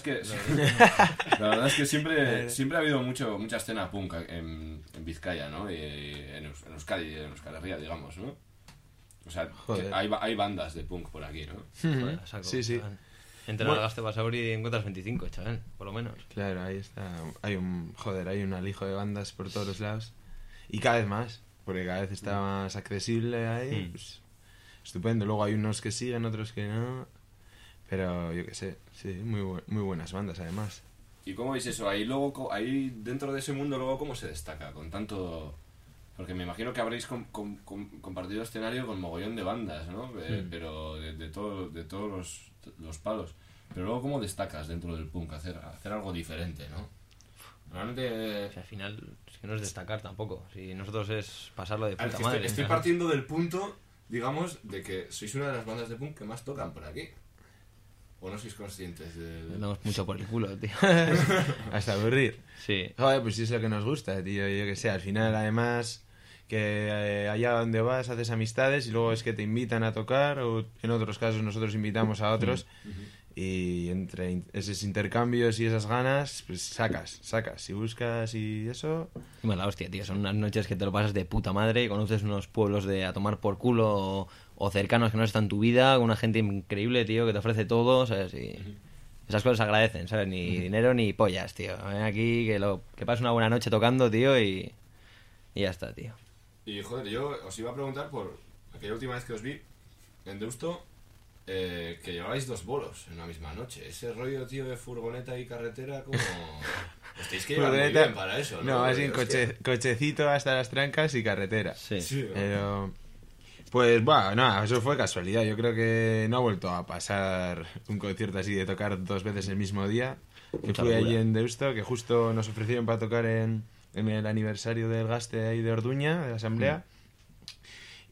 es que siempre ha habido mucha escena punk en Vizcaya, ¿no? Y en Euskadi, en Euskal Herria, digamos, ¿no? O sea, que hay bandas de punk por aquí, ¿no? Joder, saco, sí, sí. Entre Nalgaste, Basauri y encuentras 25, chaval, por lo menos. Claro, ahí está. Hay un alijo de bandas por todos los lados. Y cada vez más, porque cada vez está más accesible ahí. Pues, estupendo. Luego hay unos que siguen, otros que no. Pero yo qué sé, sí, muy buenas bandas además. ¿Y cómo veis eso? Ahí dentro de ese mundo, luego, ¿cómo se destaca? Con tanto... Porque me imagino que habréis compartido escenario con mogollón de bandas, ¿no? Pero de todos los palos. Pero luego, ¿cómo destacas dentro del punk? Hacer algo diferente, ¿no? Normalmente... O sea, al final, es que no es destacar tampoco. Si nosotros es pasarlo de puta madre. Estoy partiendo del punto, digamos, de que sois una de las bandas de punk que más tocan por aquí. ¿O no sois conscientes de...? Damos mucho por el culo, tío. Hasta aburrir. Sí. Joder, pues sí es lo que nos gusta, tío. Yo que sé, al final, además, que allá donde vas haces amistades y luego es que te invitan a tocar, o en otros casos nosotros invitamos a otros. Y entre esos intercambios y esas ganas, pues sacas y buscas y eso. Y mala hostia, tío. Son unas noches que te lo pasas de puta madre y conoces unos pueblos a tomar por culo o cercanos que no están en tu vida, con una gente increíble, tío, que te ofrece todo, ¿sabes? Y esas cosas se agradecen, ¿sabes? Ni dinero ni pollas, tío. Ven aquí, que pases una buena noche tocando, tío, y ya está, tío. Y joder, yo os iba a preguntar por aquella última vez que os vi en Deusto, que llevabais 2 bolos en una misma noche. Ese rollo, tío, de furgoneta y carretera, como... Os tenéis que llevar muy bien para eso, ¿no? No, así cochecito hasta las trancas y carretera. Sí. Pero... Pues, bueno, no, eso fue casualidad. Yo creo que no ha vuelto a pasar un concierto así de tocar 2 veces el mismo día. Que fui allí en Deusto, que justo nos ofrecieron para tocar en el aniversario del Gaste ahí de Orduña, de la asamblea.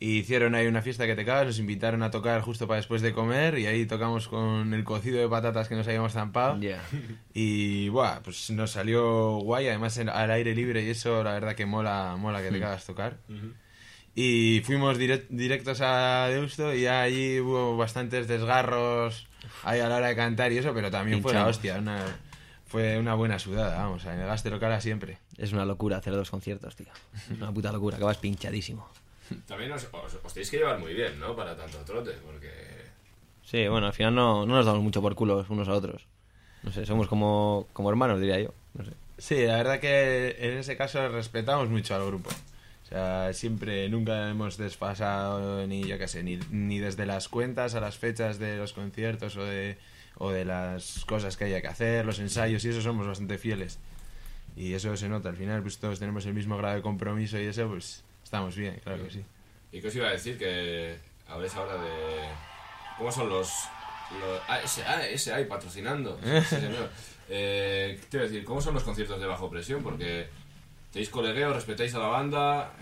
y hicieron ahí una fiesta que te cagas, nos invitaron a tocar justo para después de comer y ahí tocamos con el cocido de patatas que nos habíamos zampado. Ya. Y buah, pues nos salió guay, además al aire libre y eso la verdad que mola que te cagas tocar. Y fuimos directos a Deusto y allí hubo bastantes desgarros ahí a la hora de cantar y eso, pero también fue la hostia, fue una buena sudada, vamos, en el Gasterocala siempre. Es una locura hacer 2 conciertos, tío. Una puta locura, acabas pinchadísimo. También os tenéis que llevar muy bien, ¿no? Para tanto trote, porque... Sí, bueno, al final no nos damos mucho por culos unos a otros. No sé, somos como hermanos, diría yo. No sé. Sí, la verdad que en ese caso respetamos mucho al grupo. O sea, siempre, nunca hemos desfasado ni, yo qué sé, ni desde las cuentas a las fechas de los conciertos o de las cosas que haya que hacer, los ensayos y eso somos bastante fieles. Y eso se nota, al final pues todos tenemos el mismo grado de compromiso y eso pues estamos bien, claro que sí. ¿Y qué os iba a decir? Que habléis ahora de... ¿Cómo son los SAI patrocinando? Sí, señor. ¿Qué te iba a decir? ¿Cómo son los conciertos de Bajo Presión? Porque tenéis colegueo, respetáis a la banda,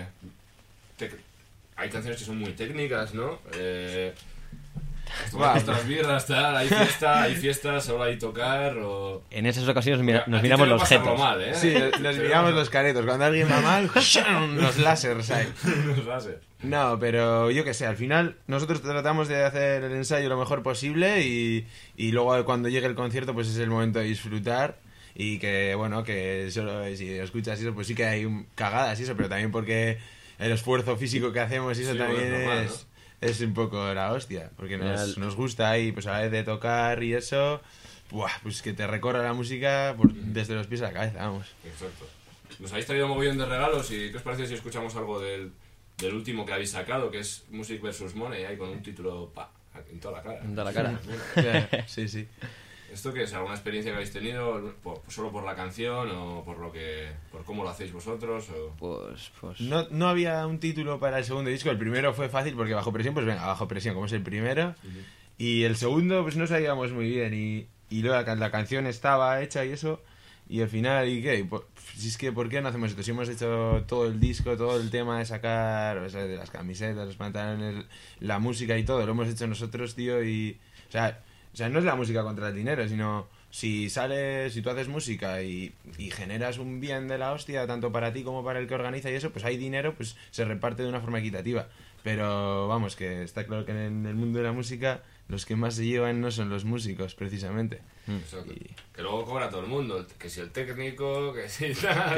hay canciones que son muy técnicas, ¿no? Vuestras birras, tal, hay fiestas, solo hay tocar o... En esas ocasiones nos miramos los jetos. Mal, ¿eh? Sí, nos miramos los caretos. Cuando alguien va mal, los láseres hay. Los láser. No, pero yo qué sé, al final nosotros tratamos de hacer el ensayo lo mejor posible y luego cuando llegue el concierto pues es el momento de disfrutar y que, bueno, que solo si escuchas eso pues sí que hay cagadas y eso, pero también porque el esfuerzo físico que hacemos y eso Sí, también bueno, normal, ¿no? Es un poco la hostia, porque nos gusta ahí, pues a la vez de tocar y eso, buah, pues que te recorra la música desde los pies a la cabeza, vamos. Exacto. Nos habéis traído un mogollón de regalos y ¿qué os parece si escuchamos algo del último que habéis sacado, que es Music vs. Money, ahí con un título en toda la cara? En toda la cara. Sí, sí. ¿Esto qué es? ¿Alguna experiencia que habéis tenido solo por la canción o por cómo lo hacéis vosotros? O... Pues... No había un título para el segundo disco. El primero fue fácil porque Bajo Presión, pues venga, Bajo Presión, como es el primero. Y el segundo, pues no sabíamos muy bien. Y luego la canción estaba hecha y eso. Y al final, ¿y qué? Si es que, ¿por qué no hacemos esto? Si hemos hecho todo el disco, todo el tema de sacar, o sea, de las camisetas, los pantalones, la música y todo, lo hemos hecho nosotros, tío, y... O sea, no es la música contra el dinero, sino si tú haces música y generas un bien de la hostia, tanto para ti como para el que organiza y eso, pues hay dinero, pues se reparte de una forma equitativa. Pero vamos, que está claro que en el mundo de la música los que más se llevan no son los músicos, precisamente. Exacto. Que luego cobra todo el mundo, que si el técnico, que si tal...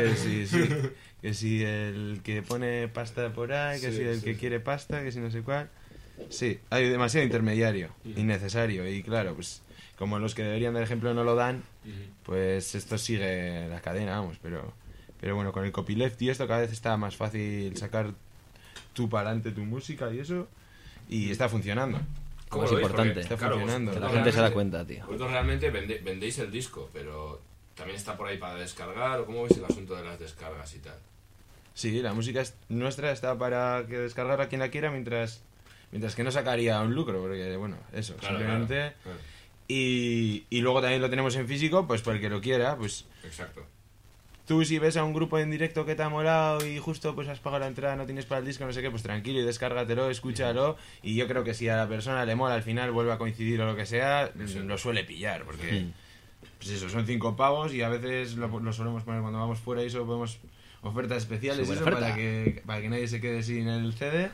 Que si el que pone pasta por ahí, que Sí, si el que quiere pasta, que si no sé cuál... Sí, hay demasiado intermediario, innecesario, y claro, pues como los que deberían dar ejemplo no lo dan, pues esto sigue la cadena, vamos, pero bueno, con el copyleft y esto cada vez está más fácil sacar tú para adelante tu música y eso, y está funcionando. ¿Cómo Es lo veis? importante. Porque, Está funcionando. Que la vosotros gente se da realmente- cuenta, tío. Vosotros realmente vendéis el disco, pero también está por ahí para descargar, o ¿cómo veis el asunto de las descargas y tal? Sí, la música nuestra está para que descargarla quien la quiera mientras que no sacaría un lucro, porque bueno, eso, Claro, simplemente... claro. Y luego también lo tenemos en físico, pues para el que lo quiera, pues Exacto. tú si ves a un grupo en directo que te ha molado y justo pues has pagado la entrada, no tienes para el disco, no sé qué, pues tranquilo y descárgatelo, escúchalo, y yo creo que si a la persona le mola al final vuelve a coincidir o lo que sea, lo suele pillar, porque pues eso, son 5 pavos y a veces lo solemos poner cuando vamos fuera y eso ponemos ofertas especiales y eso, Superoferta. para que nadie se quede sin el CD.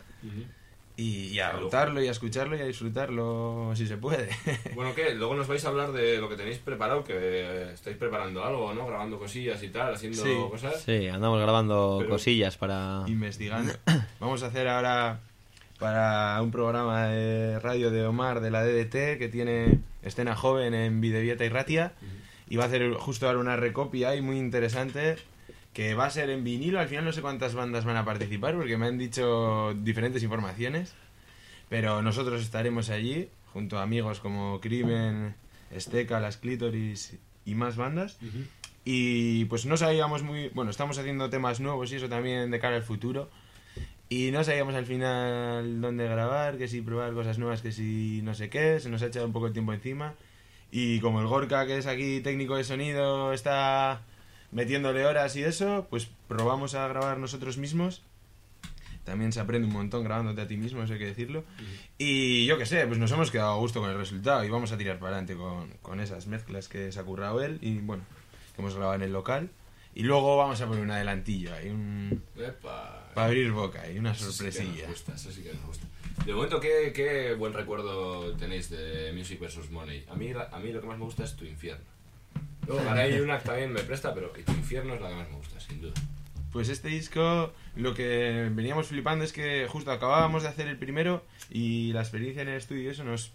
Y a rotarlo y a escucharlo y a disfrutarlo si se puede. Bueno, ¿qué? Luego nos vais a hablar de lo que tenéis preparado, que estáis preparando algo, ¿no? Grabando cosillas y tal, haciendo Sí. cosas. Sí, andamos grabando Pero- cosillas para... Investigando. Vamos a hacer ahora para un programa de radio de Omar de la DDT que tiene escena joven en Videvieta y Ratia, y va a hacer justo ahora una recopia ahí muy interesante que va a ser en vinilo. Al final no sé cuántas bandas van a participar porque me han dicho diferentes informaciones, pero nosotros estaremos allí junto a amigos como Crimen, Esteca, Las Clítoris y más bandas. Y pues no sabíamos muy... Bueno, estamos haciendo temas nuevos y eso también de cara al futuro. Y no sabíamos al final dónde grabar, que si probar cosas nuevas, que si no sé qué. Se nos ha echado un poco el tiempo encima. Y como el Gorka, que es aquí técnico de sonido, está metiéndole horas y eso, pues probamos a grabar nosotros mismos. también se aprende un montón grabándote a ti mismo, eso hay que decirlo. Y yo qué sé, pues nos hemos quedado a gusto con el resultado y vamos a tirar para adelante con esas mezclas que se ha currado él y bueno, que hemos grabado en el local. Y luego vamos a poner un adelantillo ahí, para abrir boca y una sorpresilla. Eso sí que nos gusta. De momento, ¿qué buen recuerdo tenéis de Music vs. Money? A mí lo que más me gusta es Tu Infierno. Luego Garay Unak también me presta, pero Tu Infierno es la que más me gusta, sin duda. Pues este disco, lo que veníamos flipando es que justo acabábamos de hacer el primero y la experiencia en el estudio y eso nos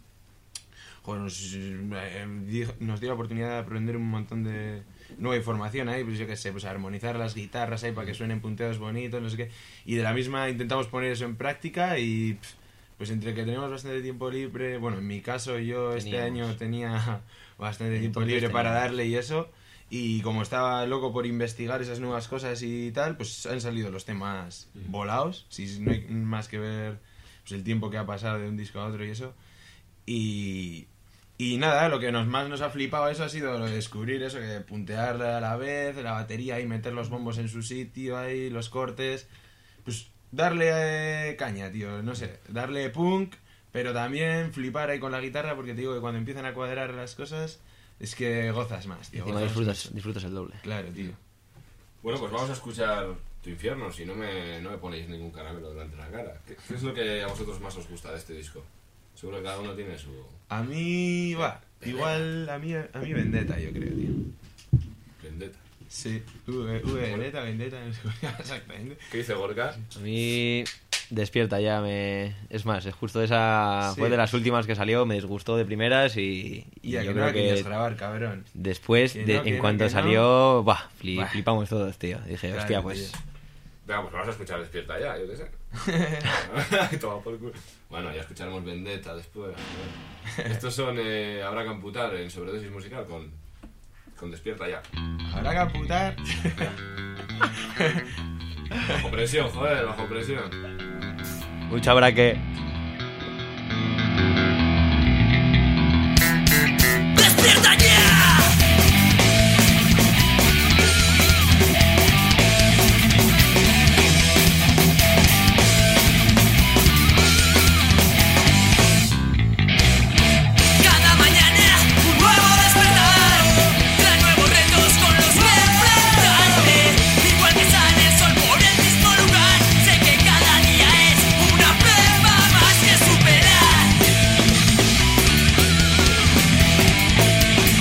dio la oportunidad de aprender un montón de nueva información ahí, pues yo qué sé, pues armonizar las guitarras ahí para que suenen punteados bonitos, no sé qué, y de la misma intentamos poner eso en práctica y pues entre que tenemos bastante tiempo libre, bueno, en mi caso este año tenía bastante tiempo libre para darle y eso, y como estaba loco por investigar esas nuevas cosas y tal, pues han salido los temas volados, si no hay más que ver pues el tiempo que ha pasado de un disco a otro y eso, y nada, lo que más nos ha flipado eso ha sido lo de descubrir eso, que puntear a la vez, la batería y meter los bombos en su sitio ahí, los cortes, pues darle caña, tío, no sé, darle punk, pero también flipar ahí con la guitarra, porque te digo que cuando empiezan a cuadrar las cosas es que gozas más, tío. Disfrutas el doble. Claro, tío. Bueno, pues vamos a escuchar Tu Infierno, si no me ponéis ningún caramelo delante de la cara. ¿Qué es lo que a vosotros más os gusta de este disco? Seguro que cada uno tiene su... A mí, igual a mí Vendetta, yo creo, tío. Vendetta. Sí, Vendetta, no sé exactamente. ¿Qué dice Gorka? A mí Despierta ya es más, es justo esa fue de las últimas que salió, me disgustó de primeras y yo creo no que grabar, cabrón. después en cuanto salió, flipamos todos, tío. Dije, claro, hostia, pues venga, pues vamos a escuchar Despierta ya, yo qué sé. Toma por culo. Bueno, ya escucharemos Vendetta después. Estos son Habrá que amputar en Sobredosis Musical con Despierta ya. Habrá que amputar. Bajo presión, joder, bajo presión. Mucha habrá que... ¡Despierta ya! Cada mañana un nuevo despertar, trae nuevos retos con los que enfrentarte. Igual que sale el sol por el mismo lugar, sé que cada día es una prueba más que superar.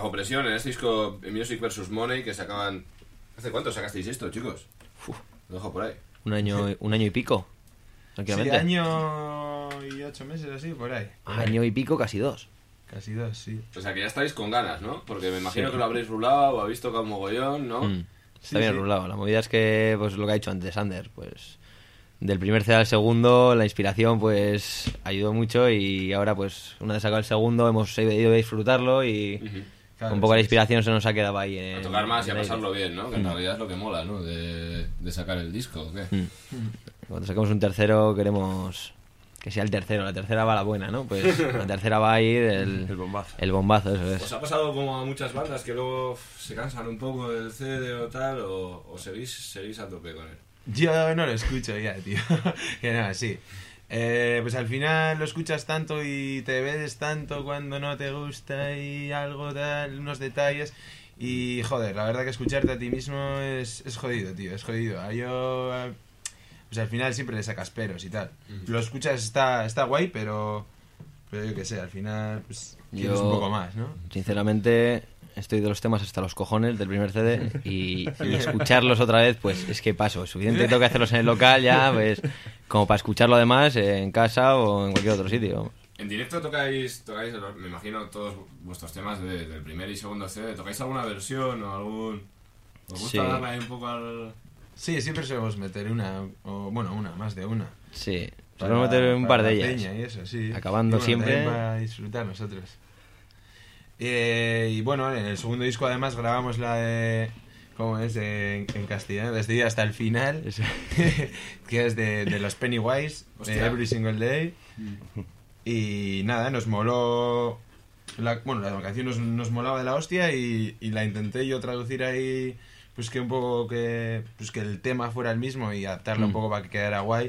Bajo Presión, en este disco Music vs. Money que sacaban... ¿Hace cuánto sacasteis esto, chicos? Lo dejo por ahí. Un año y pico. Sí, Tranquilamente. año y 8 meses así, por ahí. Año y pico, casi 2. Casi 2, sí. O sea que ya estáis con ganas, ¿no? Porque me imagino que lo habréis rulado o habéis tocado un mogollón, ¿no? Está bien rulado. La movida es que, pues lo que ha dicho antes Ander, pues del primer CD al segundo, la inspiración pues ayudó mucho y ahora pues una vez sacado el segundo hemos ido a disfrutarlo y Claro, un poco la sí, inspiración se nos ha quedado ahí. A tocar más y a en el pasarlo bien, ¿no? Que en realidad es lo que mola, ¿no? De sacar el disco, ¿o qué? Cuando saquemos un tercero queremos que sea el tercero. La tercera va la buena, ¿no? Pues la tercera va a ir el bombazo. El bombazo, eso ¿Os es. ha pasado como a muchas bandas que luego se cansan un poco del CD o tal? ¿O seguís a tope con él? Yo no lo escucho ya, tío. Que no, sí. Pues al final lo escuchas tanto y te ves tanto cuando no te gusta y algo tal, unos detalles. Y joder, la verdad que escucharte a ti mismo es jodido, tío, es jodido. Pues al final siempre le sacas peros y tal. Lo escuchas, está guay, pero yo qué sé, al final pues quieres un poco más, ¿no? Sinceramente, estoy de los temas hasta los cojones del primer CD y escucharlos otra vez, pues es que paso. Es suficiente que tengo que hacerlos en el local ya, pues como para escucharlo además en casa o en cualquier otro sitio. En directo tocáis me imagino, todos vuestros temas del primer y segundo CD. ¿Tocáis alguna versión o algún...? ¿Os gusta Sí. darle ahí un poco al...? Sí, siempre solemos meter una, o bueno, más de una. Sí, solemos meter un par de la ellas. peña y eso, sí. Acabando Y bueno, siempre. también para disfrutar nosotros. Y bueno, en el segundo disco además grabamos la de... ¿Cómo es? En castellano, desde ahí hasta el final. Que es de los Pennywise, de Hostia. Every Single Day. Y nada, nos moló... la canción nos molaba de la hostia y la intenté yo traducir ahí... Pues que un poco que el tema fuera el mismo y adaptarlo un poco para que quedara guay.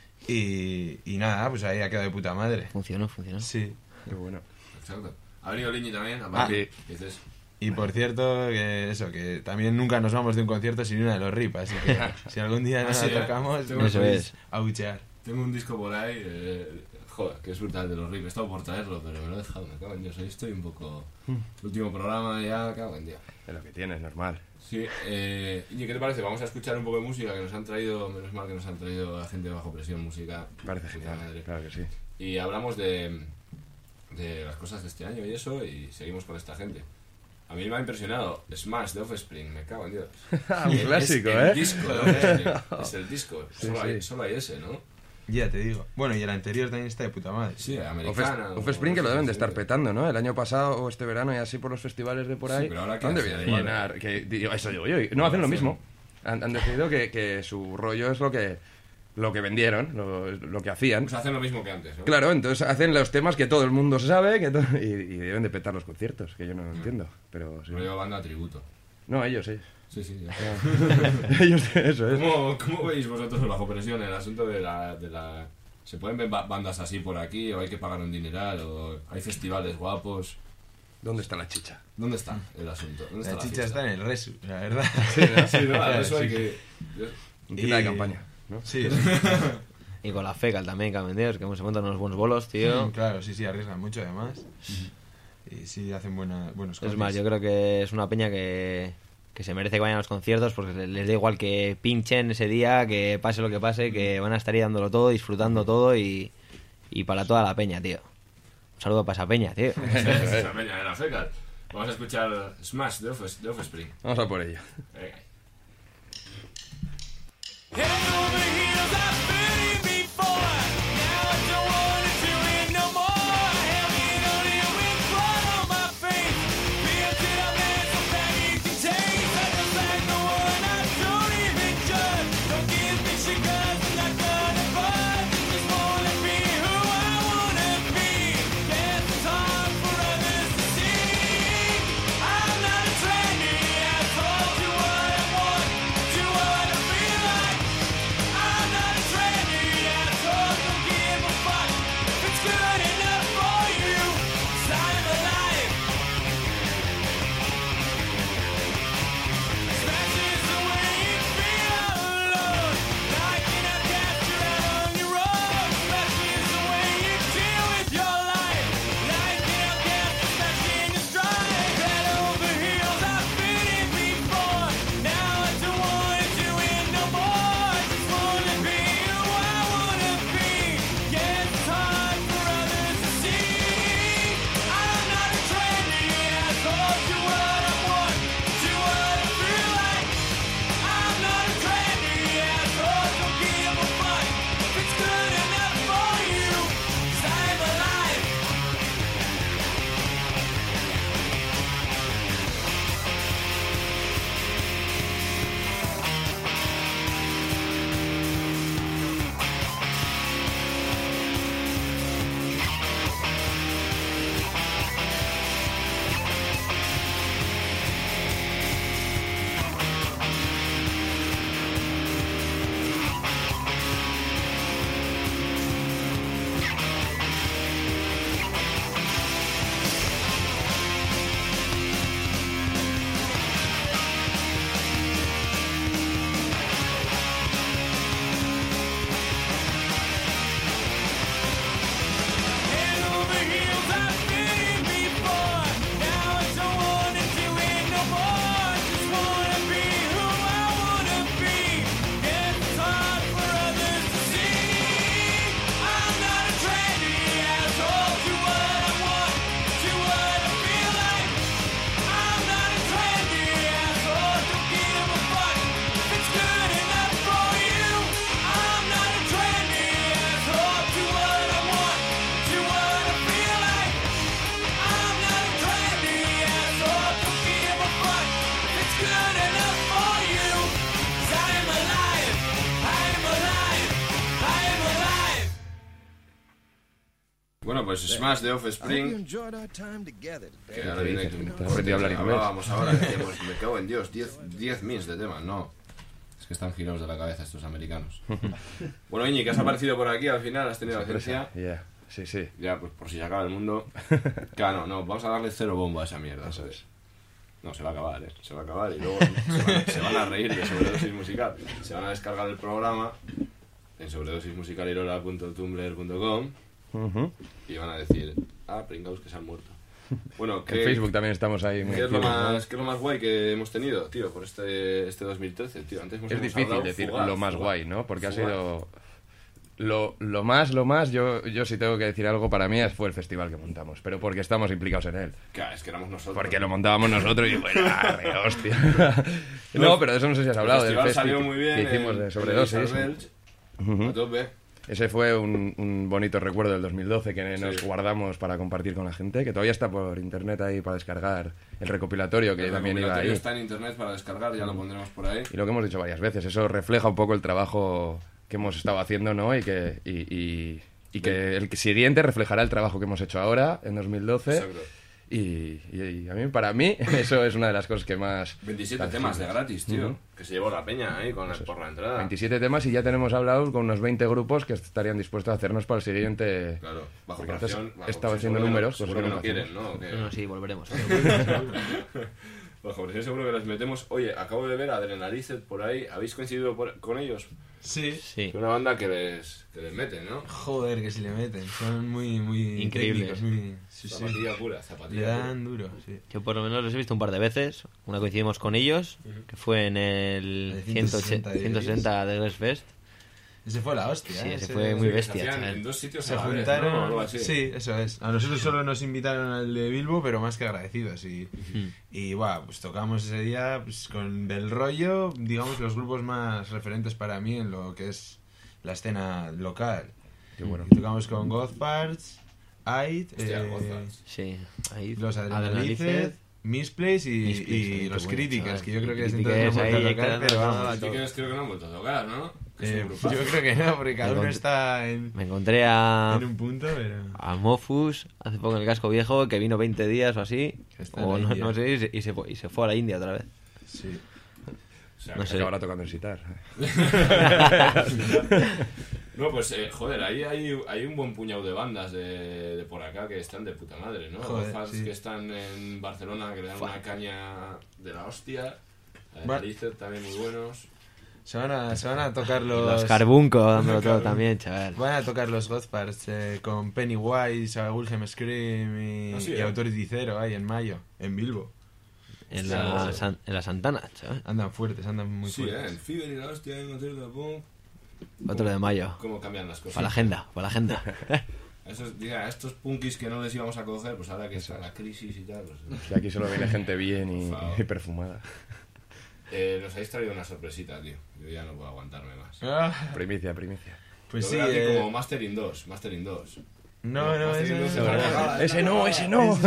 Y nada, pues ahí ha quedado de puta madre. Funcionó. Sí. Qué bueno. Exacto. ¿Ha venido Liñi también? Aparte, Ah. ¿qué dices? Y por cierto, que también nunca nos vamos de un concierto sin una de los RIP, así que si algún día nos sí, la tocamos, Tengo- Eso podéis es. abuchear. Tengo un disco por ahí, joder, que es brutal de los riffs. He estado por traerlo, pero me lo he dejado, me cago en Dios. Hoy estoy un poco... El último programa ya, cago en Dios. Es lo que tienes, normal. Sí, Iñi, ¿qué te parece? Vamos a escuchar un poco de música que nos han traído, menos mal que nos han traído a gente de Bajo Presión, música. Parece puta genial, madre. claro que sí. Y hablamos de las cosas de este año y eso, y seguimos con esta gente. A mí me ha impresionado Smash de Offspring, me cago en Dios. Un clásico, es el ¿eh? disco de Offspring, es el disco, Sí, solo, sí. solo hay ese, ¿no? Ya te digo. Bueno, y el anterior también está de puta madre. Sí, americana. Offspring que lo deben de estar petando, ¿no? El año pasado o este verano y así por los festivales de por ahí. Sí, pero ahora ¿qué ¿Dónde hacen? viene a llenar? Eso digo yo. No, hacen lo mismo. Han decidido que su rollo es lo que vendieron, lo que hacían. Pues hacen lo mismo que antes, ¿no? Claro, entonces hacen los temas que todo el mundo sabe y deben de petar los conciertos, que yo no lo entiendo. Pero sí. Rollo banda tributo. No, ellos sí. Sí, sí, ya. Ellos, eso es. ¿Cómo veis vosotros Bajo Presión el asunto de la... ¿Se pueden ver bandas así por aquí o hay que pagar un dineral o hay festivales guapos? ¿Dónde está la chicha? ¿Dónde está el asunto? ¿Dónde está La chicha está en el resu, la verdad. Sí, ¿no? Sí, ¿no? Claro, Eso hay sí. que... Un tira de Y- campaña, ¿no? Sí, Y con la fecal también, que vendidos, que se montan unos buenos bolos, tío. claro, sí, arriesgan mucho además. Y sí, hacen buenos Es cosas. más, yo creo que es una peña que se merece que vayan a los conciertos porque les da igual que pinchen ese día, que pase lo que pase, que van a estar ahí dándolo todo, disfrutando todo y para toda la peña, tío. Un saludo para esa peña, tío. Esa peña de la fecal. Vamos a escuchar Smash de Offspring. Vamos a por ello. Venga. Head over heels, I've been here before. Now I don't want to do it no more. Hanging on you with blood on my face. Being to the man so bad you can taste. I just like the one I don't even judge. Don't give me shit 'cause I'm not gonna budge. Just wanna be who I wanna be. Guess it's hard for others to see. I'm not a trendy. I told you what I want. Do what I feel like. I'm not a Bueno, pues Smash de Offspring. Que ahora viene Te has aprendido a hablar inglés. Hablábamos ahora, decíamos, me cago en Dios, 10 mins de temas, no. Es que están girados de la cabeza estos americanos. Bueno, Iñi, ¿qué has aparecido por aquí al final? ¿Has tenido la ciencia? Yeah. Sí. Ya, pues por si se acaba el mundo. Claro, no, vamos a darle cero bombo a esa mierda. Eso ¿sabes? es. No, se va a acabar, ¿eh? Se va a acabar y luego se van a reír de Sobredosis Musical. Se van a descargar el programa en sobredosismusicalirola.tumblr.com y van a decir, pringaos que se han muerto. Bueno, En Facebook también estamos ahí. ¿Qué es lo más guay que hemos tenido, tío, por este 2013, tío? Antes Es difícil decir lo más guay, ¿no? Porque ha sido... Lo más, yo sí tengo que decir algo, para mí fue el festival que montamos, pero porque estamos implicados en él. Claro, es que éramos nosotros. Porque lo montábamos nosotros y bueno, hostia. No, pero de eso no sé si has hablado, del festival festival salió muy bien, que hicimos de Sobredosis. A tope. Ese fue un bonito recuerdo del 2012 que nos guardamos para compartir con la gente, que todavía está por internet ahí para descargar el recopilatorio, que también iba ahí. Está en internet para descargar, ya lo pondremos por ahí. Y lo que hemos dicho varias veces, eso refleja un poco el trabajo que hemos estado haciendo, ¿no? Y que el siguiente reflejará el trabajo que hemos hecho ahora, en 2012. Exacto. Y para mí, eso es una de las cosas que más... 27 temas de gratis, tío. Que se llevó la peña ahí por la entrada. 27 temas y ya tenemos hablado con unos 20 grupos que estarían dispuestos a hacernos para el siguiente... Claro, bajo porque presión. antes estaba haciendo números. Pues Seguro que no quieren, ¿no? No, sí, volveremos. Bajo presión seguro que les metemos. Oye, acabo de ver a Adrenalicet por ahí. ¿Habéis coincidido con ellos? Sí. Sí. Es una banda que les meten, ¿no? Joder, que si le meten. Son muy Increíbles. técnicos, muy... Sí. Zapatilla pura, Le zapatilla dan duro, sí. Yo por lo menos los he visto un par de veces. Una coincidimos con ellos, que fue en el 160 de West Fest. Ese fue la hostia, Sí, ¿eh? ese fue muy Se bestia, hacían chaval. en 2 sitios Se a la vez, juntaron... ¿no? O algo así. Sí, eso es. A nosotros solo nos invitaron al de Bilbo, pero más que agradecidos. Y guau, pues tocamos ese día pues, con Del Rollo, digamos, los grupos más referentes para mí en lo que es la escena local. Qué bueno. Y tocamos con Godparts, Aid, Hostia, Godparts. Sí, ahí. los Adrenalicet, Misplace y los qué bueno, Criticals, chaval. que yo creo que desde Criticals entonces no han ahí, vuelto a tocar, claro, pero no, vamos. Así que creo que no han vuelto a tocar, ¿no? Que es un Yo grupazo. creo que no, porque cada uno está en Me encontré a un punto, pero... a Mofus hace poco en el casco viejo, que vino 20 días o así, Que está o en la no, India. no sé, y se fue a la India otra vez. Sí. O sea, No que sé. Acabará tocando en Sitar. No, pues, joder, ahí hay un buen puñado de bandas de por acá que están de puta madre, ¿no? Joder, Fans sí. que están en Barcelona que le dan una caña de la hostia. Va- Adrenalicet también muy buenos. Se van a tocar Los Carbunco dándolo todo también, chaval. Van a tocar los Godparts con Pennywise, a Wilhelm Scream y, Ah, sí, y Authority Zero ahí en mayo, en Bilbo. En la Santana, chaval. Andan fuertes, andan muy Sí, fuertes. en Fever y la hostia, en Hotel de Punk. Otro de mayo. ¿Cómo cambian las cosas? Para la agenda. A estos punkis que no les íbamos a coger, pues ahora que está la crisis y tal. Pues, Y aquí solo viene gente bien Por favor. y perfumada. nos habéis traído una sorpresita, tío. Yo ya no puedo aguantarme más. Ah, Primicia. pues Lo sí, veo aquí como Mastering 2. no, Mastering 2 eso Ese no.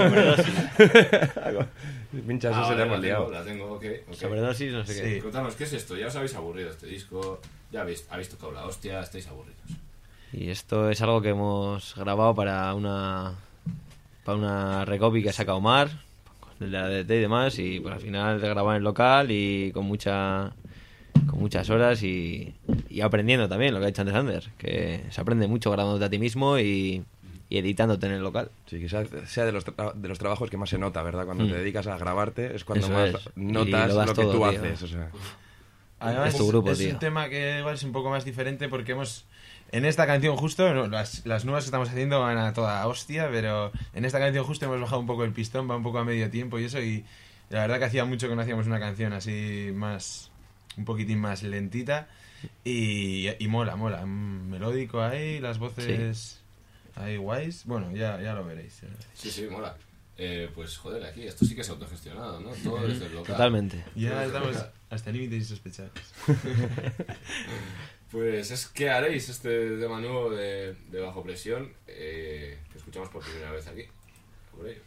Pinchas ese te hemos liado. La tengo, ok. Sobredosis, no sé qué. Sí. Contanos, ¿qué es esto? Ya os habéis aburrido este disco, ya habéis tocado la hostia, estáis aburridos. Y esto es algo que hemos grabado para una recopy que ha sacado Omar, de la DT y demás, y pues al final de grabar en el local y con muchas horas y aprendiendo también, lo que ha dicho antes Ander, que se aprende mucho grabándote a ti mismo y editándote en el local. Sí, quizás sea de los trabajos que más se nota, ¿verdad? Cuando te dedicas a grabarte es cuando Eso más es. Y notas lo das lo que todo, tú tío. haces. O sea. Además, Es tu grupo, es tío. un tema que igual es un poco más diferente porque en esta canción justo, no, las nuevas que estamos haciendo van a toda hostia, pero en esta canción justo hemos bajado un poco el pistón, va un poco a medio tiempo y eso, y la verdad que hacía mucho que no hacíamos una canción así un poquitín más lentita y mola, melódico ahí, las voces ahí guays, bueno, ya lo veréis. Sí, mola. Pues joder, aquí, esto sí que es autogestionado, ¿no? Todo desde el local. Totalmente. Ya estamos hasta límites insospechados. Pues ¿qué haréis este tema nuevo de Bajo Presión? Que escuchamos por primera vez aquí. Por ello.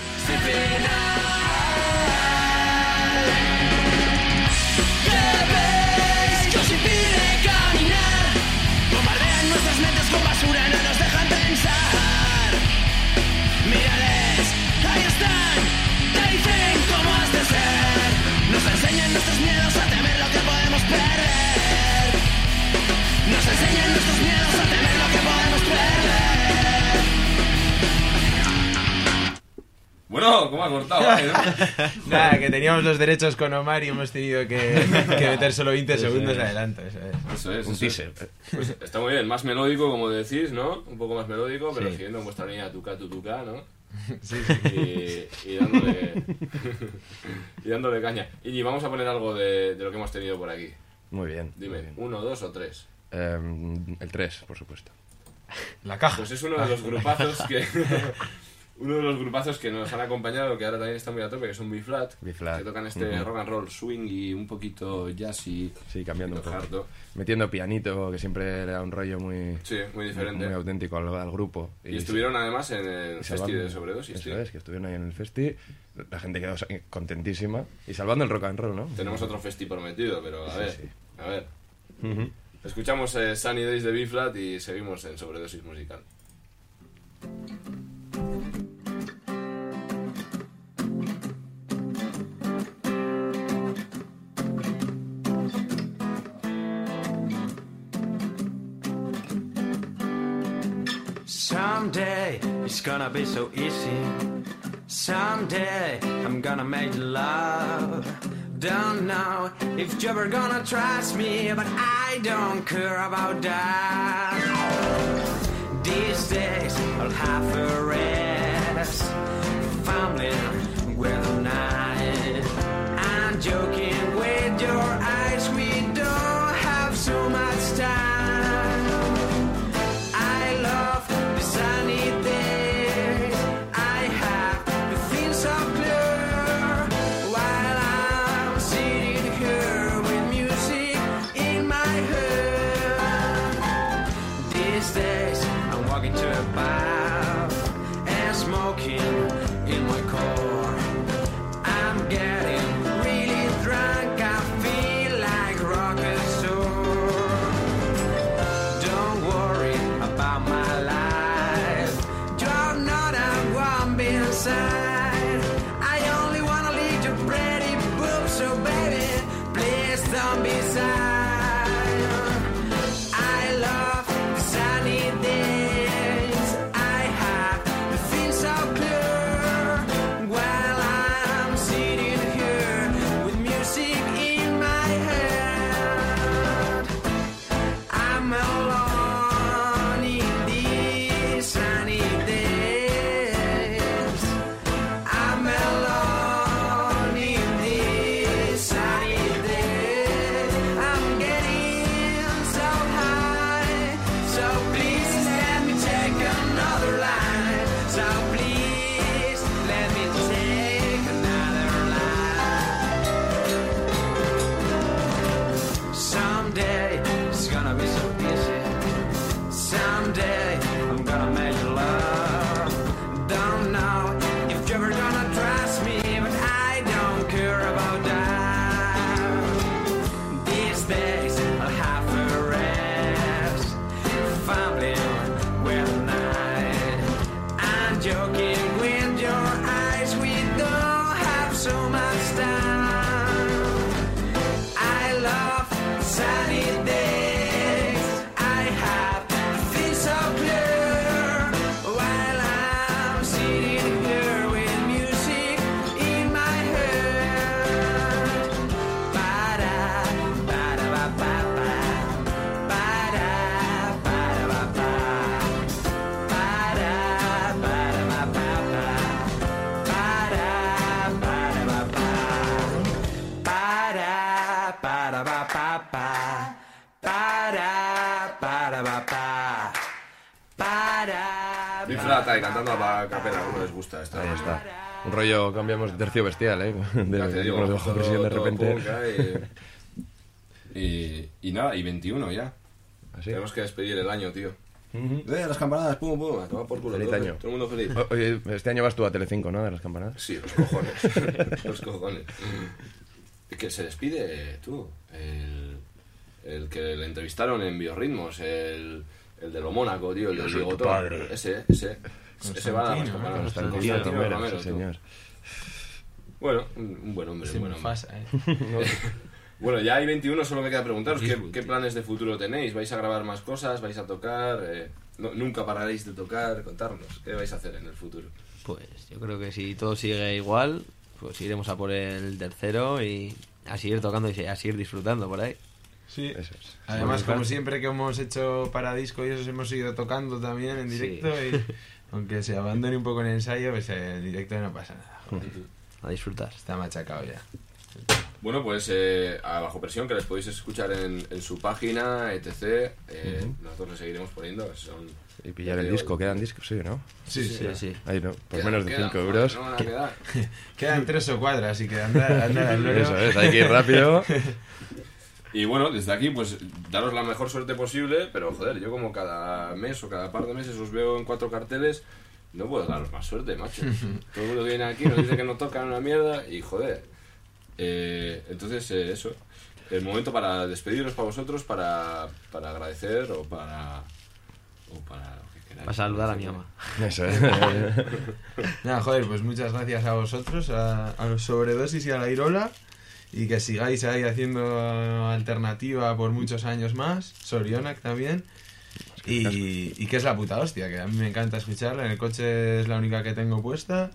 Que os impide caminar, bombardean nuestras mentes con basura, no nos dejan pensar. me ha cortado, ¿vale? ¿no? Nada, que teníamos los derechos con Omar y hemos tenido que meter solo 20 segundos de adelanto. Eso es. Un teaser. Pues está muy bien, más melódico, como decís, ¿no? Un poco más melódico, pero Sí. siguiendo vuestra línea tuca, ¿no? Sí. Y dándole... y dándole caña. Y vamos a poner algo de lo que hemos tenido por aquí. Muy bien. Dime, muy bien. 1, 2 o 3. El 3, por supuesto. La caja. Pues es uno de los grupazos que... uno de los grupazos que nos han acompañado, que ahora también está muy a tope, que son B-Flat. B-Flat. Que tocan este rock and roll swing y un poquito jazzy. Sí, cambiando un poco. harto. Metiendo pianito, que siempre le da un rollo muy, Sí, muy diferente. muy auténtico al grupo. Y estuvieron además en el y festi de sobredosis, Eso tío. es, que estuvieron ahí en el festi. La gente quedó contentísima. Y salvando el rock and roll, ¿no? Tenemos otro festi prometido, pero a ver, sí. a ver. Ujú. Escuchamos Sunny Days de B-Flat y seguimos en sobredosis musical. Someday it's gonna be so easy. Someday I'm gonna make love. Don't know if you're ever gonna trust me, but I don't care about that. These days I'll have a rest, family with a night. I'm joking with your eyes, we don't have so much time. I love the sunny days. I have the things so clear while I'm sitting here with music in my head. These days I'm walking to a bar and smoking in my car. I'm getting really drunk. I feel like rocket star. Don't worry about my life. You're not a one beside. I only wanna lick your pretty boobs, so baby, please don't be shy. I love the sunny days. I have the things so clear while I'm sitting here with music in my head. I'm alone in these sunny days. I'm alone in these sunny days. I'm getting so high, so please let me take another line. So please let me take another line. Someday it's gonna be so easy. Someday I'm gonna make you love. Don't know if you're ever gonna trust me, but I don't care about that. These days I'll have a rest, family with a night. I'm joking with your eyes, we don't have so much time. I love sunny days. I have things so clear while I'm sitting here with music in my head. Ba-da, ba-da-ba-ba-ba. Ba-da, ba-da-ba-ba. Ba-da, ba-da-ba-ba-ba. Ba-da, ba-da-ba-ba. Ba-da, ba-da-ba-ba-ba. Ba-da, ba-da-ba-ba. Ba-da, B-Flat ahí cantando a capela, ¿cómo les gusta esto? Ahí está. Un rollo, cambiamos de tercio bestial, ¿eh? Ya te digo, Nos dejó todo- presión de todo repente. punk, y nada, y 21 ya. ¿Así? Tenemos que despedir el año, tío. Las campanadas, pum, pum, a tomar por culo. Feliz todo, año. todo el mundo feliz. Oye, este año vas tú a Telecinco, ¿no? De las campanadas. Sí, los cojones. Los cojones. Que se despide, tú. El que le entrevistaron en Biorritmos, el de lo Mónaco, tío, el del Diego Toro. padre. Ese va a las campanadas. Constantino Constantino Romero, Romero, sí, tú. señor. Bueno, un buen hombre, Se un me buen hombre. pasa, Bueno, ya hay 21, solo me queda preguntaros ¿qué planes de futuro tenéis? ¿Vais a grabar más cosas? ¿Vais a tocar? Nunca pararéis de tocar, contarnos. ¿Qué vais a hacer en el futuro? Pues yo creo que si todo sigue igual, pues iremos a por el tercero y a seguir tocando y a seguir disfrutando por ahí. Sí. Eso es. Además, como siempre que hemos hecho para disco y eso, hemos ido tocando también en directo y aunque se abandone un poco el ensayo, pues en directo no pasa nada. Joder. A disfrutar. Está machacado ya. Bueno, pues a Bajo Presión, que les podéis escuchar en su página, etc. Nosotros les seguiremos poniendo. Son, Y pillar el disco, quedan discos, sí, ¿no? Sí. Ahí no, por Quedan, menos de quedan, 5 joder, euros. no van a quedar. Quedan 3 o 4, así que anda al loro. Eso es, hay que ir rápido. Y bueno, desde aquí, pues daros la mejor suerte posible, pero joder, yo como cada mes o cada par de meses os veo en 4 carteles, no puedo daros más suerte, macho. Todo el mundo viene aquí, nos dice que no tocan una mierda y joder. Entonces, eso. El momento para despediros para vosotros, para agradecer o para lo que queráis. Para saludar a mi ama. Eso es. Nada, joder, pues muchas gracias a vosotros, a los Sobredosis y a la Irola. Y que sigáis ahí haciendo alternativa por muchos años más. Sorionak también. Y que es la puta hostia, que a mí me encanta escucharla. En el coche es la única que tengo puesta.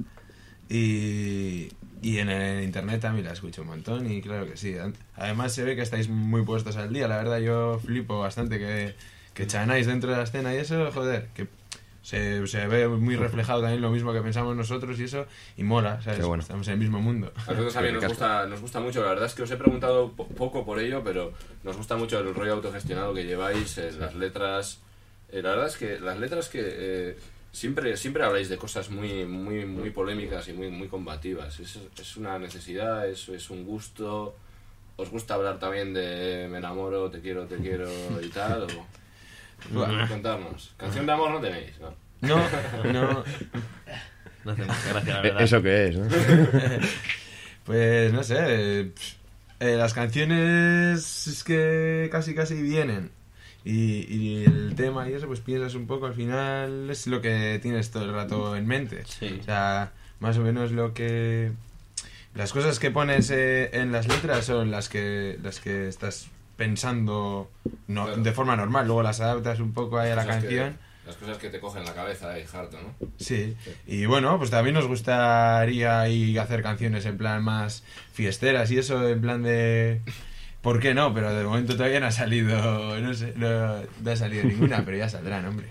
Y en el internet también la escucho un montón. Y claro que sí. Además se ve que estáis muy puestos al día. La verdad yo flipo bastante que chanáis dentro de la escena y eso, joder. Que se ve muy reflejado también lo mismo que pensamos nosotros y eso. Y mola, ¿sabes? Qué bueno. Estamos en el mismo mundo. A nosotros también nos gusta mucho, la verdad es que os he preguntado poco por ello, pero nos gusta mucho el rollo autogestionado que lleváis, las letras. La verdad es que las letras que siempre habláis de cosas muy polémicas y muy combativas. Es una necesidad, es un gusto. ¿Os gusta hablar también de me enamoro, te quiero y tal? Contarnos. Canción de amor no tenéis, ¿no? No. No hace mucha gracia, la verdad. ¿Eso qué es, no? Pues no sé. Las canciones es que casi vienen. Y el tema y eso, pues piensas un poco, al final es lo que tienes todo el rato en mente. Sí. O sea, más o menos lo que... Las cosas que pones en las letras son las que estás pensando Claro. de forma normal, luego las adaptas un poco ahí a la canción. Las cosas que te cogen la cabeza, harto, ¿no? Sí, y bueno, pues también nos gustaría ahí hacer canciones en plan más fiesteras y eso, en plan de... ¿Por qué no? Pero de momento todavía no ha salido, no sé, no ha salido ninguna, pero ya saldrán, hombre.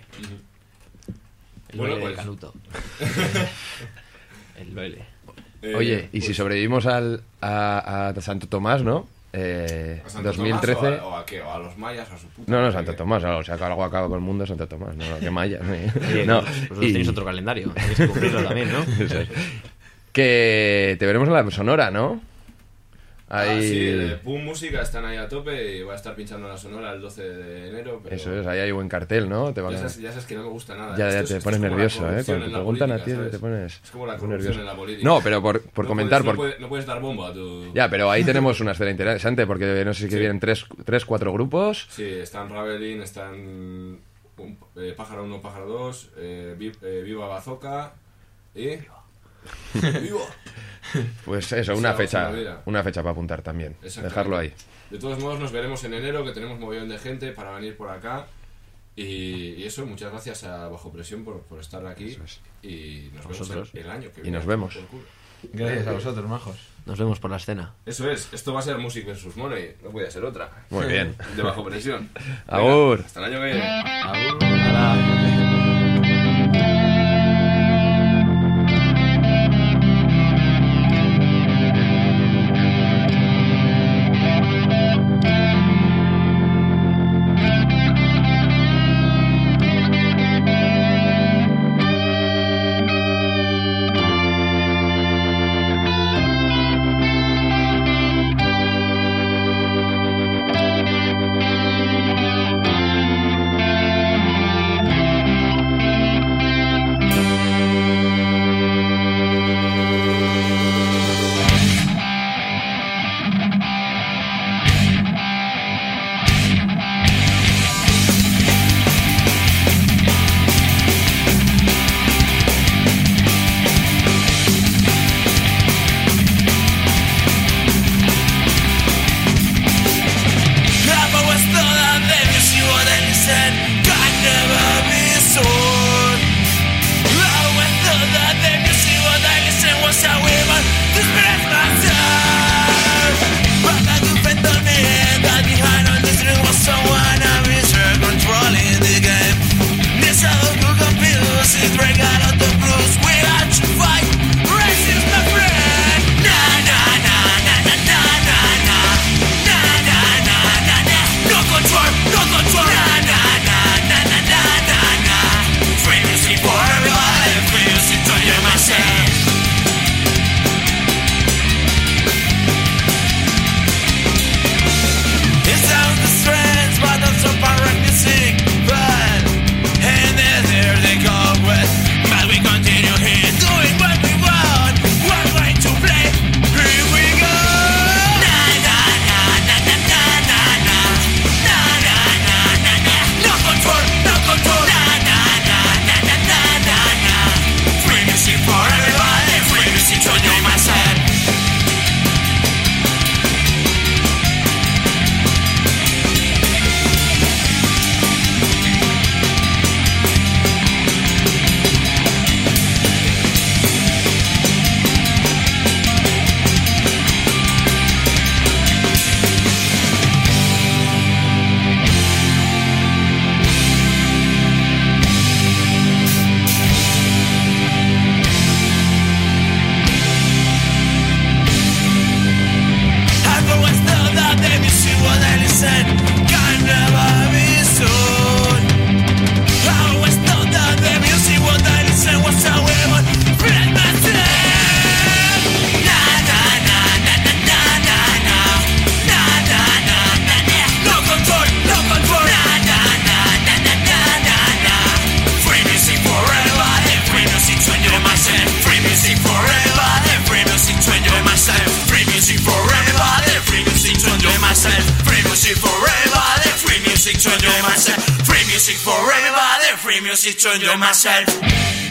El Bueno, baile pues. de Canuto. El baile. Oye, y si sobrevivimos a Santo Tomás, ¿no? ¿A Santo 2013... Tomás o a qué? ¿O a los mayas o a su puta? No, Santo Tomás, o sea, que algo acaba con el mundo, Santo Tomás, no, que Maya. Oye, No, vosotros tenéis otro calendario, tenéis que cumplirlo también, ¿no? Eso es. Que te veremos en la Sonora, ¿no? Ahí... Sí, Pum Música están ahí a tope y voy a estar pinchando la Sonora el 12 de enero. Pero Eso es, ahí hay buen cartel, ¿no? Te van a... ya sabes que no me gusta nada. Ya Esto te es pones como la nervioso, corrupción Cuando en te la preguntan política, a ti ¿sabes? te pones... Es como la muy corrupción nervioso. en la política. No, pero por No comentar... no puedes dar bombo a tu... Ya, pero ahí tenemos una esfera interesante, porque no sé si que vienen 3-4 grupos. Sí, están Ravelin, están Pájaro 1, Pájaro 2, Viva Bazooka y... ¡Viva! Pues eso, O una sea, fecha para apuntar también. Exactamente. Dejarlo ahí. De todos modos, nos veremos en enero, que tenemos mogollón de gente para venir por acá. Y eso, muchas gracias a Bajo Presión por estar aquí. Eso es. Y nos Vosotros. vemos el año que Y viene. nos vemos. Por culo. Gracias a vosotros, majos. Nos vemos por la escena. Eso es, esto va a ser Music vs. Money, no puede ser otra. Muy bien. De Bajo Presión. Agur. Venga, hasta el año que viene. Hola. was I women to express myself. But I do fit on me that behind all this there was someone I was controlling the game. This other who confuses break out of the blues. We had to fight, racism my friend. Na na na na na na na na na na na na na. No control, no control. Na na na na na na na na. Free music for everybody, free music to you myself. It sounds the strange, but also pirate music. But and then there they go with. But we continue here doing what we want. We're going to play. Here we go. Na na na na na na na na na na na na na. No control, no control. Na na na na na na na na. Free music for everybody. Free music to you myself. I've always thought that the music what I listen can never be soon. I always thought that the music what I listen was a way of spread myself. Na na na na na na na na na na na na na. No control, no control. Na na na na na na na na. Free music for everybody, free music to enjoy myself. Free music for everybody, free music to enjoy myself. Free music for everybody, free music to enjoy myself. Free music for everybody, free music to enjoy myself. Free music for everybody, free music to enjoy myself.